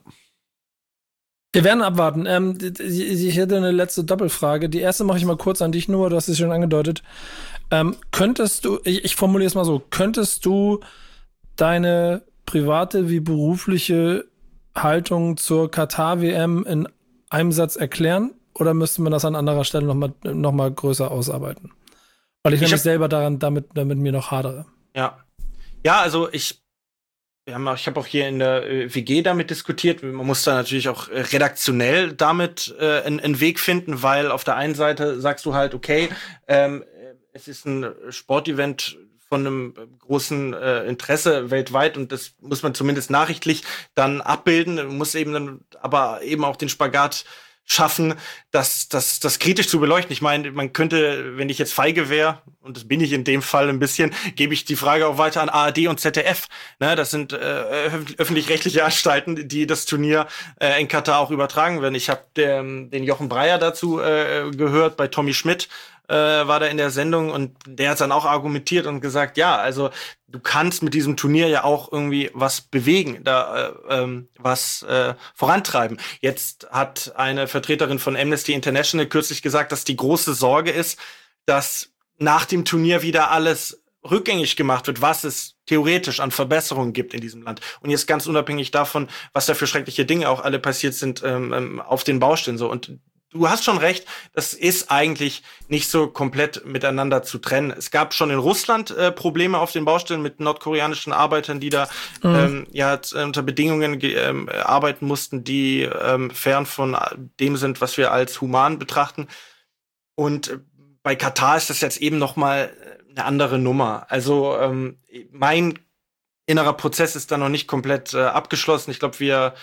Wir werden abwarten. Ähm, ich hätte eine letzte Doppelfrage. Die erste mache ich mal kurz an dich, nur, du hast es schon angedeutet. Ähm, könntest du, ich, ich formuliere es mal so, könntest du deine private wie berufliche Haltung zur Katar-W M in einem Satz erklären oder müsste man das an anderer Stelle noch mal, noch mal größer ausarbeiten? Weil ich, ich nämlich hab, selber daran damit, damit mir noch hadere. Ja. Ja, also ich wir haben auch, ich habe auch hier in der äh, W G damit diskutiert. Man muss da natürlich auch äh, redaktionell damit äh, einen, einen Weg finden, weil auf der einen Seite sagst du halt, okay, ähm, es ist ein Sportevent von einem großen äh, Interesse weltweit und das muss man zumindest nachrichtlich dann abbilden, muss eben dann aber eben auch den Spagat schaffen, das, das, das kritisch zu beleuchten. Ich meine, man könnte, wenn ich jetzt feige wäre, und das bin ich in dem Fall ein bisschen, gebe ich die Frage auch weiter an A R D und Z D F. Ne, das sind äh, öffentlich-rechtliche Anstalten, die das Turnier äh, in Katar auch übertragen werden. Ich habe den Jochen Breyer dazu äh, gehört, bei Tommy Schmidt äh, war da in der Sendung und der hat dann auch argumentiert und gesagt, ja, also du kannst mit diesem Turnier ja auch irgendwie was bewegen, da äh, ähm, was äh, vorantreiben. Jetzt hat eine Vertreterin von Amnesty International kürzlich gesagt, dass die große Sorge ist, dass nach dem Turnier wieder alles rückgängig gemacht wird, was es theoretisch an Verbesserungen gibt in diesem Land. Und jetzt ganz unabhängig davon, was da für schreckliche Dinge auch alle passiert sind ähm, auf den Baustellen so. Und du hast schon recht, das ist eigentlich nicht so komplett miteinander zu trennen. Es gab schon in Russland äh, Probleme auf den Baustellen mit nordkoreanischen Arbeitern, die da mhm. ähm, ja unter Bedingungen ge- ähm, arbeiten mussten, die ähm, fern von dem sind, was wir als human betrachten. Und äh, bei Katar ist das jetzt eben noch mal eine andere Nummer. Also ähm, mein innerer Prozess ist da noch nicht komplett äh, abgeschlossen. Ich glaube, wir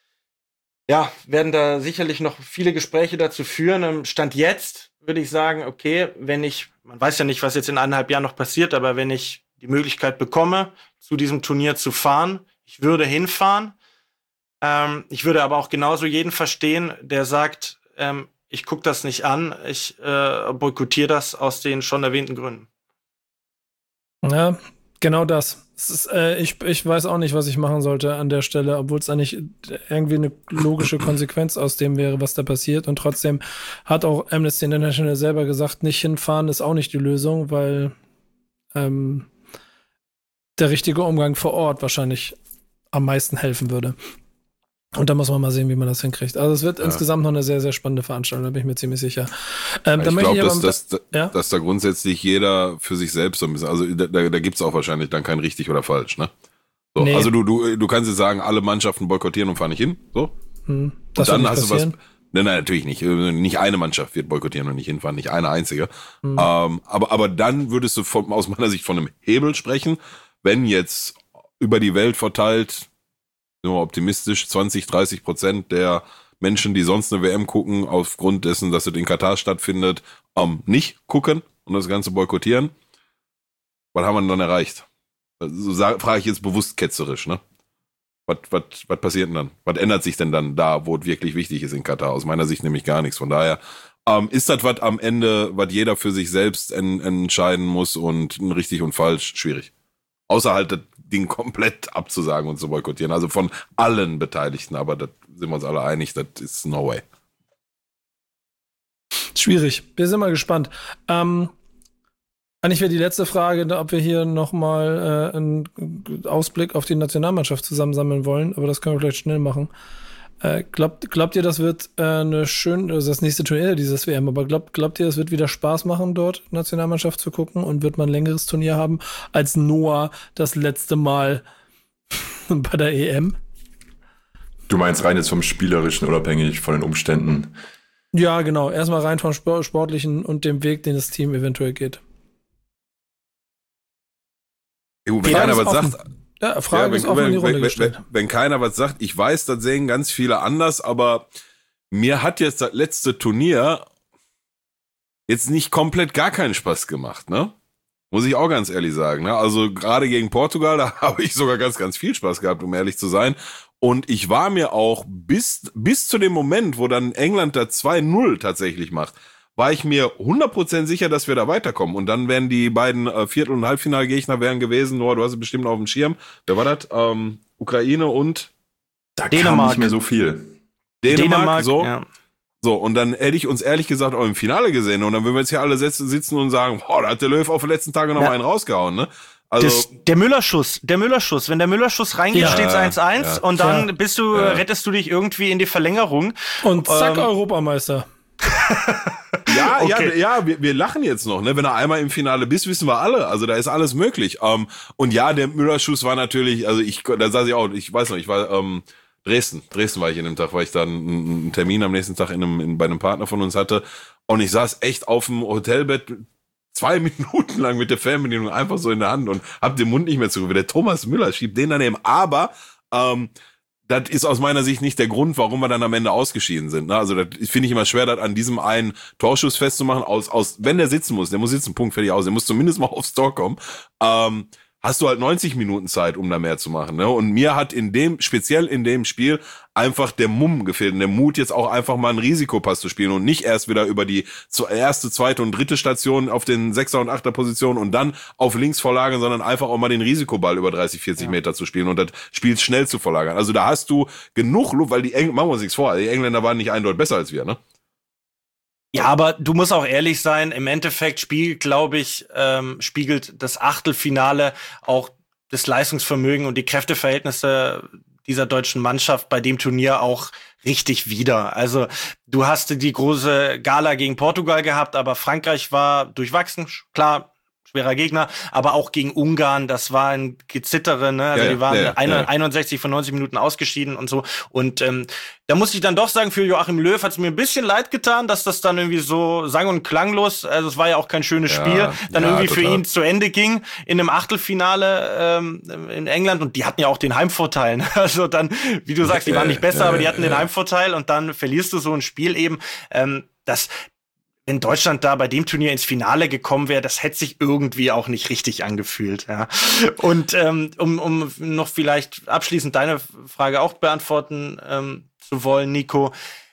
ja, werden da sicherlich noch viele Gespräche dazu führen. Stand jetzt würde ich sagen, okay, wenn ich, man weiß ja nicht, was jetzt in eineinhalb Jahren noch passiert, aber wenn ich die Möglichkeit bekomme, zu diesem Turnier zu fahren, ich würde hinfahren. Ähm, ich würde aber auch genauso jeden verstehen, der sagt, ähm, ich gucke das nicht an, ich äh, boykottiere das aus den schon erwähnten Gründen. Ja, genau das. Es ist, äh, ich, ich weiß auch nicht, was ich machen sollte an der Stelle, obwohl es eigentlich irgendwie eine logische Konsequenz aus dem wäre, was da passiert. Und trotzdem hat auch Amnesty International selber gesagt, nicht hinfahren ist auch nicht die Lösung, weil ähm, der richtige Umgang vor Ort wahrscheinlich am meisten helfen würde. Und da muss man mal sehen, wie man das hinkriegt. Also es wird ja. insgesamt noch eine sehr, sehr spannende Veranstaltung, da bin ich mir ziemlich sicher. Ähm, ich glaube, dass, dass, ja? dass da grundsätzlich jeder für sich selbst so ein bisschen, also da, da gibt's auch wahrscheinlich dann kein richtig oder falsch, ne? So, nee. Also du, du, du kannst jetzt sagen, alle Mannschaften boykottieren und fahren nicht hin, so? Hm, und dann hast passieren. du was. Nein, nein, natürlich nicht. Nicht eine Mannschaft wird boykottieren und nicht hinfahren, nicht eine einzige. Hm. Ähm, aber, aber dann würdest du von, aus meiner Sicht von einem Hebel sprechen, wenn jetzt über die Welt verteilt, nur optimistisch, zwanzig, dreißig Prozent der Menschen, die sonst eine W M gucken, aufgrund dessen, dass es in Katar stattfindet, ähm, nicht gucken und das Ganze boykottieren. Was haben wir dann erreicht? So frage ich jetzt bewusst ketzerisch, ne? Was, was, was passiert denn dann? Was ändert sich denn dann da, wo es wirklich wichtig ist in Katar? Aus meiner Sicht nämlich gar nichts. Von daher ähm, ist das was am Ende, was jeder für sich selbst en- entscheiden muss und richtig und falsch schwierig. Außer halt das Ding komplett abzusagen und zu boykottieren. Also von allen Beteiligten, aber da sind wir uns alle einig, das ist no way. Schwierig. Wir sind mal gespannt. Ähm, eigentlich wäre die letzte Frage, ob wir hier nochmal äh, einen Ausblick auf die Nationalmannschaft zusammensammeln wollen, aber das können wir vielleicht schnell machen. Äh, glaubt, glaubt ihr, das wird äh, eine schöne, also das nächste Turnier dieses W M, aber glaubt, glaubt ihr, es wird wieder Spaß machen, dort Nationalmannschaft zu gucken und wird man ein längeres Turnier haben als Noah das letzte Mal bei der E M? Du meinst rein jetzt vom Spielerischen, unabhängig von den Umständen? Ja, genau. Erstmal rein vom Sportlichen und dem Weg, den das Team eventuell geht. Jo, wenn keiner was sagt... Ja, Frage ja, wenn, ist auch wenn, in die Runde wenn, gestellt. Wenn, wenn keiner was sagt, ich weiß, das sehen ganz viele anders, aber mir hat jetzt das letzte Turnier jetzt nicht komplett gar keinen Spaß gemacht, ne? Muss ich auch ganz ehrlich sagen, ne? Also gerade gegen Portugal, da habe ich sogar ganz, ganz viel Spaß gehabt, um ehrlich zu sein. Und ich war mir auch bis, bis zu dem Moment, wo dann England da zwei null tatsächlich macht, war ich mir hundert Prozent sicher, dass wir da weiterkommen. Und dann wären die beiden äh, Viertel- und Halbfinalgegner wären gewesen, Noah, du hast es bestimmt auf dem Schirm. Wer war das? Ähm, Ukraine und da Dänemark. Kam nicht mehr so viel. Dänemark, Dänemark so. Ja. So, und dann hätte ich uns ehrlich gesagt auch im Finale gesehen. Und dann würden wir jetzt hier alle sitzen und sagen, boah, da hat der Löw auf den letzten Tage noch ja. mal einen rausgehauen, ne? Also das, der Müllerschuss, der Müllerschuss. Wenn der Müllerschuss reingeht, ja. steht's eins eins ja. und dann ja. bist du, ja. rettest du dich irgendwie in die Verlängerung. Und zack, ähm, Europameister. Ja, okay. ja, ja, wir, wir lachen jetzt noch, ne? Wenn er einmal im Finale bist, wissen wir alle. Also da ist alles möglich. Ähm, und ja, der Müllerschuss war natürlich, also ich, da saß ich auch, ich weiß noch, ich war ähm, Dresden, Dresden war ich in dem Tag, weil ich dann einen Termin am nächsten Tag in einem, in, bei einem Partner von uns hatte. Und ich saß echt auf dem Hotelbett zwei Minuten lang mit der Fernbedienung einfach so in der Hand und hab den Mund nicht mehr zugehört. Der Thomas Müller schiebt den daneben, aber ähm, das ist aus meiner Sicht nicht der Grund, warum wir dann am Ende ausgeschieden sind. Also das finde ich immer schwer, das an diesem einen Torschuss festzumachen. Aus, aus, wenn der sitzen muss, der muss sitzen, Punkt, fertig aus. Der muss zumindest mal aufs Tor kommen. Ähm, hast du halt neunzig Minuten Zeit, um da mehr zu machen. Ne? Und mir hat in dem, speziell in dem Spiel, einfach der Mumm gefehlt und der Mut, jetzt auch einfach mal einen Risikopass zu spielen und nicht erst wieder über die erste, zweite und dritte Station auf den Sechser- und Achter Position und dann auf links verlagern, sondern einfach auch mal den Risikoball über dreißig, vierzig ja. Meter zu spielen und das Spiel schnell zu verlagern. Also da hast du genug Luft, weil die Engländer, machen wir uns nichts vor, die Engländer waren nicht eindeutig besser als wir, ne? Ja, aber du musst auch ehrlich sein, im Endeffekt spielt, glaube ich, ähm, spiegelt das Achtelfinale auch das Leistungsvermögen und die Kräfteverhältnisse dieser deutschen Mannschaft bei dem Turnier auch richtig wider. Also du hast die große Gala gegen Portugal gehabt, aber Frankreich war durchwachsen, klar, schwerer Gegner, aber auch gegen Ungarn, das war ein Gezittere, ne? Also ja, die waren ja, ja. einundsechzig von neunzig Minuten ausgeschieden und so. Und ähm, da muss ich dann doch sagen, für Joachim Löw hat es mir ein bisschen leid getan, dass das dann irgendwie so sang- und klanglos, also es war ja auch kein schönes ja, Spiel, dann ja, irgendwie total. für ihn zu Ende ging in einem Achtelfinale ähm, in England und die hatten ja auch den Heimvorteil. Also dann, wie du sagst, die waren nicht besser, ja, aber die hatten ja. den Heimvorteil und dann verlierst du so ein Spiel eben. Ähm, das wenn Deutschland da bei dem Turnier ins Finale gekommen wäre, das hätte sich irgendwie auch nicht richtig angefühlt. Ja. Und ähm, um, um noch vielleicht abschließend deine Frage auch beantworten ähm, zu wollen, Nico.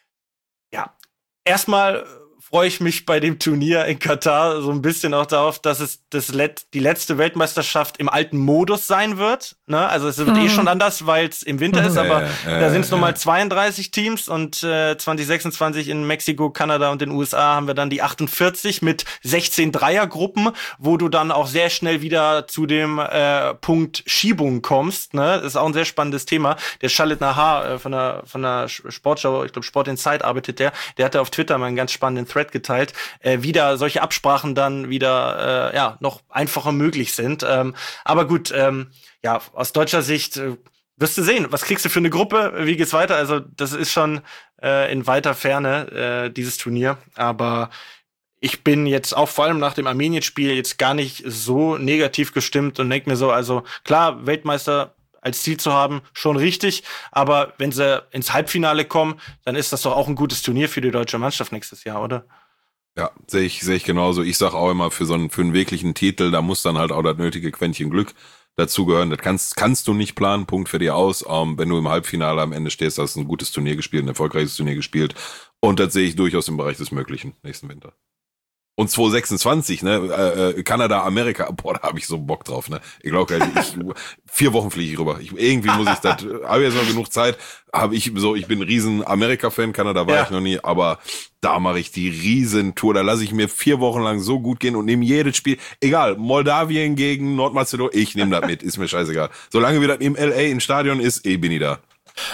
Ja, erstmal freue ich mich bei dem Turnier in Katar so ein bisschen auch darauf, dass es das Let- die letzte Weltmeisterschaft im alten Modus sein wird. Ne? Also es wird mhm. eh schon anders, weil es im Winter ist, aber äh, da sind es äh, nochmal zweiunddreißig Teams und äh, zwanzig sechsundzwanzig in Mexiko, Kanada und den U S A haben wir dann die achtundvierzig mit sechzehn Dreiergruppen, wo du dann auch sehr schnell wieder zu dem äh, Punkt Schiebung kommst. Ne? Das ist auch ein sehr spannendes Thema. Der Khalid Nahar äh, von der von der Sportschau, ich glaube Sport Insight arbeitet der, der hatte auf Twitter mal einen ganz spannenden Thread geteilt, äh, wieder solche Absprachen dann wieder äh, ja noch einfacher möglich sind. Ähm, aber gut, ähm, ja, aus deutscher Sicht äh, wirst du sehen, was kriegst du für eine Gruppe, wie geht's weiter? Also das ist schon äh, in weiter Ferne, äh, dieses Turnier. Aber ich bin jetzt auch vor allem nach dem Armenien-Spiel jetzt gar nicht so negativ gestimmt und denke mir so, also klar, Weltmeister als Ziel zu haben, schon richtig. Aber wenn sie ins Halbfinale kommen, dann ist das doch auch ein gutes Turnier für die deutsche Mannschaft nächstes Jahr, oder? Ja, sehe ich, sehe ich genauso. Ich sag auch immer, für so einen, für einen wirklichen Titel, da muss dann halt auch das nötige Quäntchen Glück dazugehören. Das kannst, kannst du nicht planen, Punkt für dich aus. Ähm, wenn du im Halbfinale am Ende stehst, hast du ein gutes Turnier gespielt, ein erfolgreiches Turnier gespielt. Und das sehe ich durchaus im Bereich des Möglichen nächsten Winter. Und zwanzig sechsundzwanzig, ne, äh, Kanada, Amerika, boah, da habe ich so Bock drauf, ne. Ich glaube, ich, vier Wochen fliege ich rüber. Ich, irgendwie muss ich das, habe jetzt noch genug Zeit, habe ich so, ich bin ein riesen Amerika-Fan, Kanada war ja. ich noch nie, aber da mache ich die Riesentour, da lasse ich mir vier Wochen lang so gut gehen und nehme jedes Spiel, egal, Moldawien gegen Nordmazedonien, ich nehme das mit, ist mir scheißegal. Solange wir das im L A im Stadion ist, eh bin ich da.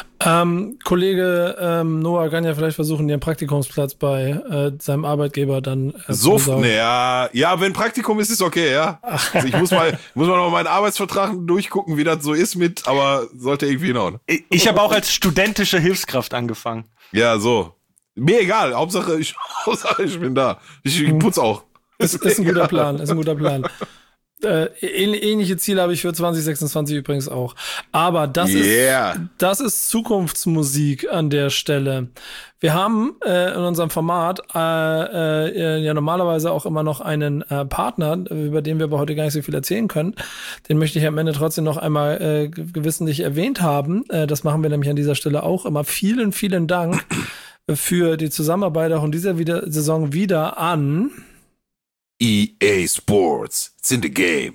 Ähm, Kollege ähm, Noah kann ja vielleicht versuchen, den Praktikumsplatz bei äh, seinem Arbeitgeber dann äh, so, zu besorgen. Ja, ja, wenn Praktikum ist, ist okay, ja. Also ich muss mal, muss mal noch meinen Arbeitsvertrag durchgucken, wie das so ist mit, aber sollte irgendwie hinhauen. Ich, ich habe auch als studentische Hilfskraft angefangen. Ja, so. Mir egal, Hauptsache ich, Hauptsache ich bin da. Ich, ich putz auch. Ist, ist ein guter Plan, ist ein guter Plan. Äh, ähnliche Ziele habe ich für zwanzig sechsundzwanzig übrigens auch. Aber das yeah. ist das ist Zukunftsmusik an der Stelle. Wir haben äh, in unserem Format äh, äh, ja normalerweise auch immer noch einen äh, Partner, über den wir aber heute gar nicht so viel erzählen können. Den möchte ich am Ende trotzdem noch einmal äh, gewissentlich erwähnt haben. Äh, das machen wir nämlich an dieser Stelle auch immer. Vielen, vielen Dank für die Zusammenarbeit auch in dieser wieder, Saison wieder an E A Sports, it's in the game.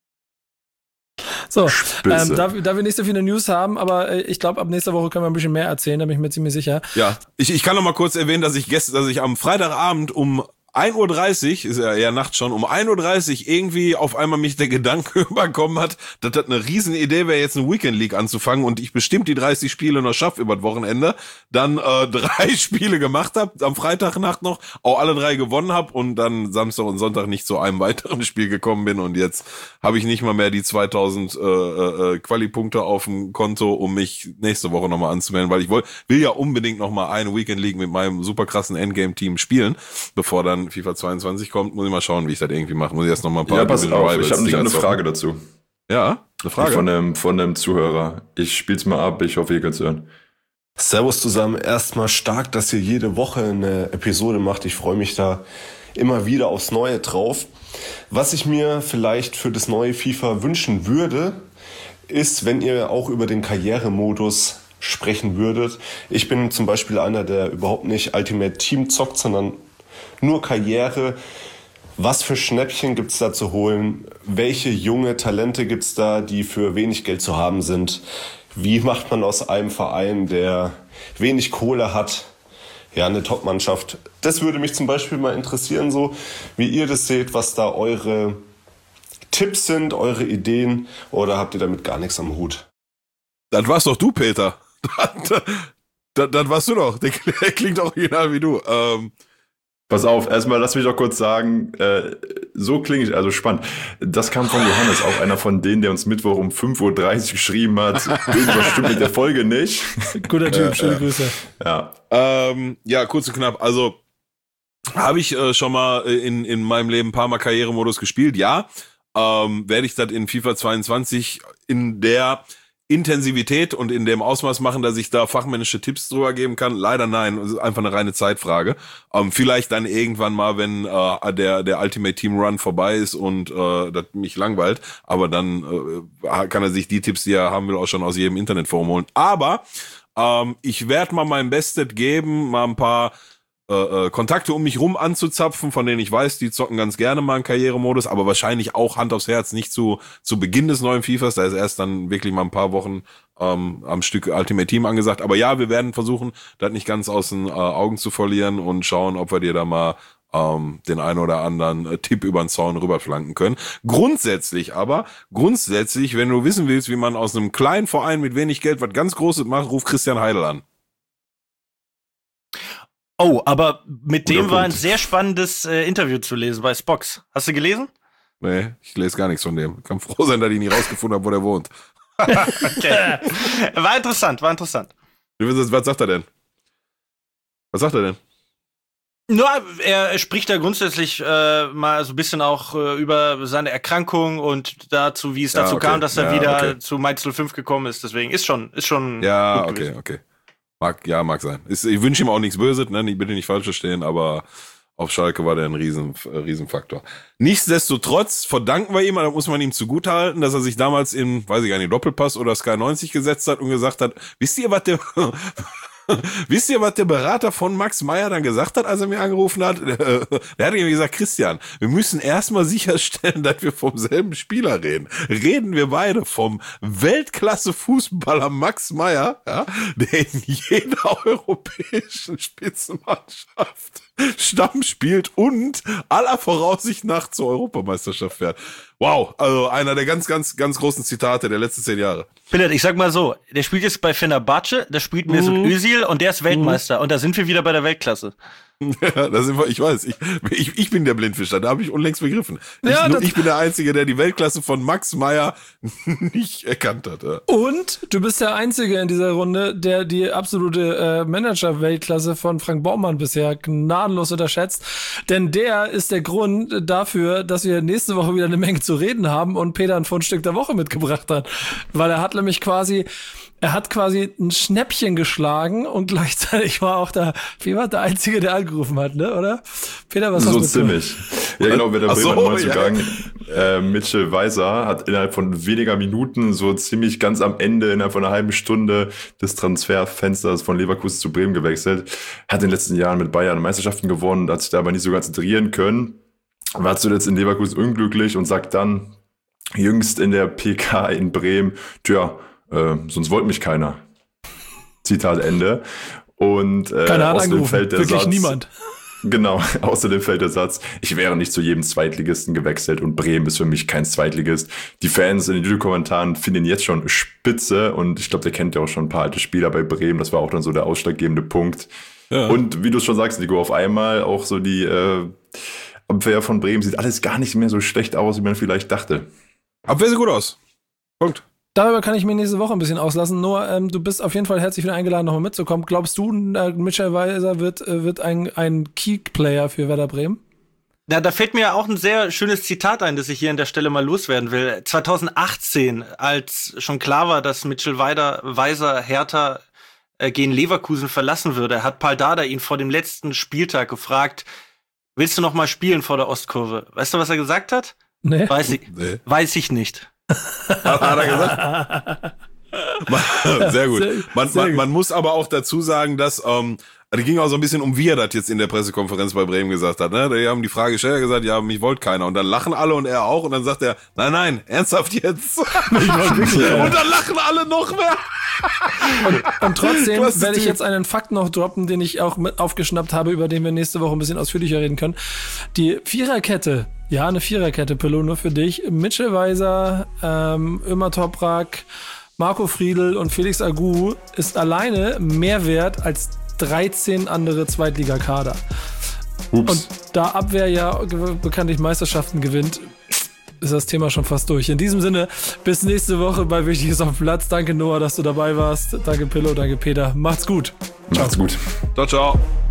So, ähm, da, da wir nicht so viele News haben, aber äh, ich glaube, ab nächster Woche können wir ein bisschen mehr erzählen, da bin ich mir ziemlich sicher. Ja, ich, ich kann noch mal kurz erwähnen, dass ich gestern, dass ich am Freitagabend um ein Uhr dreißig, ist ja eher Nacht schon, um ein Uhr dreißig irgendwie auf einmal mich der Gedanke überkommen hat, dass das eine riesen Idee wäre, jetzt eine Weekend League anzufangen und ich bestimmt die dreißig Spiele noch schaffe über das Wochenende, dann äh, drei Spiele gemacht habe, am Freitagnacht noch, auch alle drei gewonnen habe und dann Samstag und Sonntag nicht zu einem weiteren Spiel gekommen bin und jetzt habe ich nicht mal mehr die zweitausend äh, äh, Quali-Punkte auf dem Konto, um mich nächste Woche nochmal anzumelden, weil ich will, will ja unbedingt nochmal eine Weekend League mit meinem super krassen Endgame-Team spielen, bevor dann FIFA zweiundzwanzig kommt, muss ich mal schauen, wie ich das irgendwie mache. Muss ich erst noch mal ein paar... Ja, pass auf, ich habe nämlich eine Frage dazu. Ja, eine Frage? Von einem, von einem Zuhörer. Ich spiel's mal ab, ich hoffe, ihr könnt's hören. Servus zusammen. Erstmal stark, dass ihr jede Woche eine Episode macht. Ich freue mich da immer wieder aufs Neue drauf. Was ich mir vielleicht für das neue FIFA wünschen würde, ist, wenn ihr auch über den Karrieremodus sprechen würdet. Ich bin zum Beispiel einer, der überhaupt nicht Ultimate Team zockt, sondern nur Karriere. Was für Schnäppchen gibt's da zu holen? Welche junge Talente gibt's da, die für wenig Geld zu haben sind? Wie macht man aus einem Verein, der wenig Kohle hat, ja, eine Top-Mannschaft? Das würde mich zum Beispiel mal interessieren, so wie ihr das seht, was da eure Tipps sind, eure Ideen, oder habt ihr damit gar nichts am Hut? Das warst doch du, Peter. Das, das, das warst du doch. Der klingt auch original wie du. Ähm, Pass auf, erstmal lass mich doch kurz sagen, äh, so klinge ich, also spannend. Das kam von Johannes, auch einer von denen, der uns Mittwoch um fünf Uhr dreißig geschrieben hat. Irgendwas stimmt mit der Folge nicht. Guter Typ, schöne äh, Grüße. Ja, ähm, ja, kurz und knapp. Also habe ich äh, schon mal in in meinem Leben ein paar Mal Karrieremodus gespielt, ja. Ähm, werde ich das in FIFA zweiundzwanzig in der Intensivität und in dem Ausmaß machen, dass ich da fachmännische Tipps drüber geben kann? Leider nein, es ist einfach eine reine Zeitfrage. Ähm, vielleicht dann irgendwann mal, wenn äh, der der Ultimate Team Run vorbei ist und äh, das mich langweilt, aber dann äh, kann er sich die Tipps, die er haben will, auch schon aus jedem Internetforum holen. Aber ähm, ich werde mal mein Bestes geben, mal ein paar Äh, Kontakte um mich rum anzuzapfen, von denen ich weiß, die zocken ganz gerne mal einen Karrieremodus, aber wahrscheinlich auch Hand aufs Herz nicht zu zu Beginn des neuen FIFAs, da ist erst dann wirklich mal ein paar Wochen ähm, am Stück Ultimate Team angesagt, aber ja, wir werden versuchen, das nicht ganz aus den äh, Augen zu verlieren und schauen, ob wir dir da mal ähm, den einen oder anderen äh, Tipp über den Zaun rüberflanken können. Grundsätzlich aber, grundsätzlich, wenn du wissen willst, wie man aus einem kleinen Verein mit wenig Geld was ganz Großes macht, ruf Christian Heidel an. Oh, aber mit dem Guter war ein Punkt. sehr spannendes äh, Interview zu lesen bei Spox. Hast du gelesen? Nee, ich lese gar nichts von dem. Kann froh sein, dass ich nie rausgefunden habe, wo der wohnt. Okay. War interessant, war interessant. Was sagt er denn? Was sagt er denn? Nur, er, er spricht da grundsätzlich äh, mal so ein bisschen auch äh, über seine Erkrankung und dazu, wie es Ja, dazu okay. kam, dass er Ja, wieder okay. zu Mainz null fünf gekommen ist. Deswegen ist schon, ist schon Ja, gut okay, gewesen. okay. Mag, ja, mag sein. Ist, ich wünsche ihm auch nichts Böses, ne? Bitte nicht falsch verstehen, aber auf Schalke war der ein Riesen, äh, Riesenfaktor. Nichtsdestotrotz verdanken wir ihm, da muss man ihm zugutehalten, dass er sich damals in, weiß ich gar nicht, Doppelpass oder Sky neunzig gesetzt hat und gesagt hat, wisst ihr, was der, wisst ihr, was der Berater von Max Meyer dann gesagt hat, als er mir angerufen hat? Der hat irgendwie gesagt, Christian, wir müssen erstmal sicherstellen, dass wir vom selben Spieler reden. Reden wir beide vom Weltklasse-Fußballer Max Meyer, ja, der in jeder europäischen Spitzenmannschaft Stamm spielt und aller Voraussicht nach zur Europameisterschaft fährt. Wow, also einer der ganz, ganz, ganz großen Zitate der letzten zehn Jahre. Philipp, ich sag mal so, der spielt jetzt bei Fenerbahce, der spielt Mesut Mhm. Özil und der ist Weltmeister. Und da sind wir wieder bei der Weltklasse. Ja, da sind wir, ich weiß, ich, ich, ich bin der Blindfisch, da habe ich unlängst begriffen. Ich, Ja, nur, das- ich bin der Einzige, der die Weltklasse von Max Meyer nicht erkannt hat. Ja. Und du bist der Einzige in dieser Runde, der die absolute äh, Manager-Weltklasse von Frank Baumann bisher gnadenlos unterschätzt. Denn der ist der Grund dafür, dass wir nächste Woche wieder eine Menge zu reden haben und Peter ein Fundstück der Woche mitgebracht hat. Weil er hat nämlich quasi, er hat quasi ein Schnäppchen geschlagen und gleichzeitig war auch da, wie war der Einzige, der angerufen hat, ne, oder? Peter, was So hast du mitgebracht? ziemlich. Ja, genau, wer der Ach so, Bremer neu ja. zugang. Äh, Mitchell Weiser hat innerhalb von weniger Minuten, so ziemlich ganz am Ende, innerhalb von einer halben Stunde des Transferfensters von Leverkusen zu Bremen gewechselt. Hat in den letzten Jahren mit Bayern Meisterschaften gewonnen, hat sich da aber nicht so ganz integrieren können. War zuletzt in Leverkusen unglücklich und sagt dann jüngst in der P K in Bremen, tja, äh, sonst wollte mich keiner. Zitat Ende. Und äh, Keiner hat außerdem angerufen, fällt der wirklich Satz, niemand. Genau, außerdem fällt der Satz, ich wäre nicht zu jedem Zweitligisten gewechselt und Bremen ist für mich kein Zweitligist. Die Fans in den Videokommentaren finden ihn jetzt schon spitze und ich glaube, der kennt ja auch schon ein paar alte Spieler bei Bremen, das war auch dann so der ausschlaggebende Punkt. Ja. Und wie du schon sagst, Nico, auf einmal auch so die äh, Abwehr von Bremen sieht alles gar nicht mehr so schlecht aus, wie man vielleicht dachte. Abwehr sieht gut aus. Punkt. Darüber kann ich mir nächste Woche ein bisschen auslassen. Nur, ähm, du bist auf jeden Fall herzlich wieder eingeladen, nochmal mitzukommen. Glaubst du, äh, Mitchell Weiser wird, äh, wird ein, ein Key-Player für Werder Bremen? Na, da fällt mir ja auch ein sehr schönes Zitat ein, das ich hier an der Stelle mal loswerden will. zwanzig achtzehn, als schon klar war, dass Mitchell Weider, Weiser Hertha äh, gegen Leverkusen verlassen würde, hat Paul Dardai ihn vor dem letzten Spieltag gefragt, willst du noch mal spielen vor der Ostkurve? Weißt du, was er gesagt hat? Nee. Weiß ich, Nee. weiß ich nicht. Hat, hat er gesagt? Sehr gut. Sehr- Man, sehr man, gut. man muss aber auch dazu sagen, dass ähm, es ging auch so ein bisschen um, wie er das jetzt in der Pressekonferenz bei Bremen gesagt hat. Ne? Die haben die Frage gestellt, er hat gesagt, ja, mich wollte keiner. Und dann lachen alle und er auch. Und dann sagt er, nein, nein, ernsthaft jetzt. und dann lachen alle noch mehr. Und trotzdem Klasse werde ich Typ. jetzt einen Fakt noch droppen, den ich auch mit aufgeschnappt habe, über den wir nächste Woche ein bisschen ausführlicher reden können. Die Viererkette, ja, eine Viererkette, Pillow, nur für dich. Mitchell Weiser, ähm, Ömer Toprak, Marco Friedl und Felix Agu ist alleine mehr wert als dreizehn andere Zweitligakader. Ups. Und da Abwehr ja ge- bekanntlich Meisterschaften gewinnt, ist das Thema schon fast durch. In diesem Sinne, bis nächste Woche bei Wichtiges auf dem Platz. Danke Noah, dass du dabei warst. Danke Pillow, danke Peter. Macht's gut. Macht's gut. Ciao, ciao.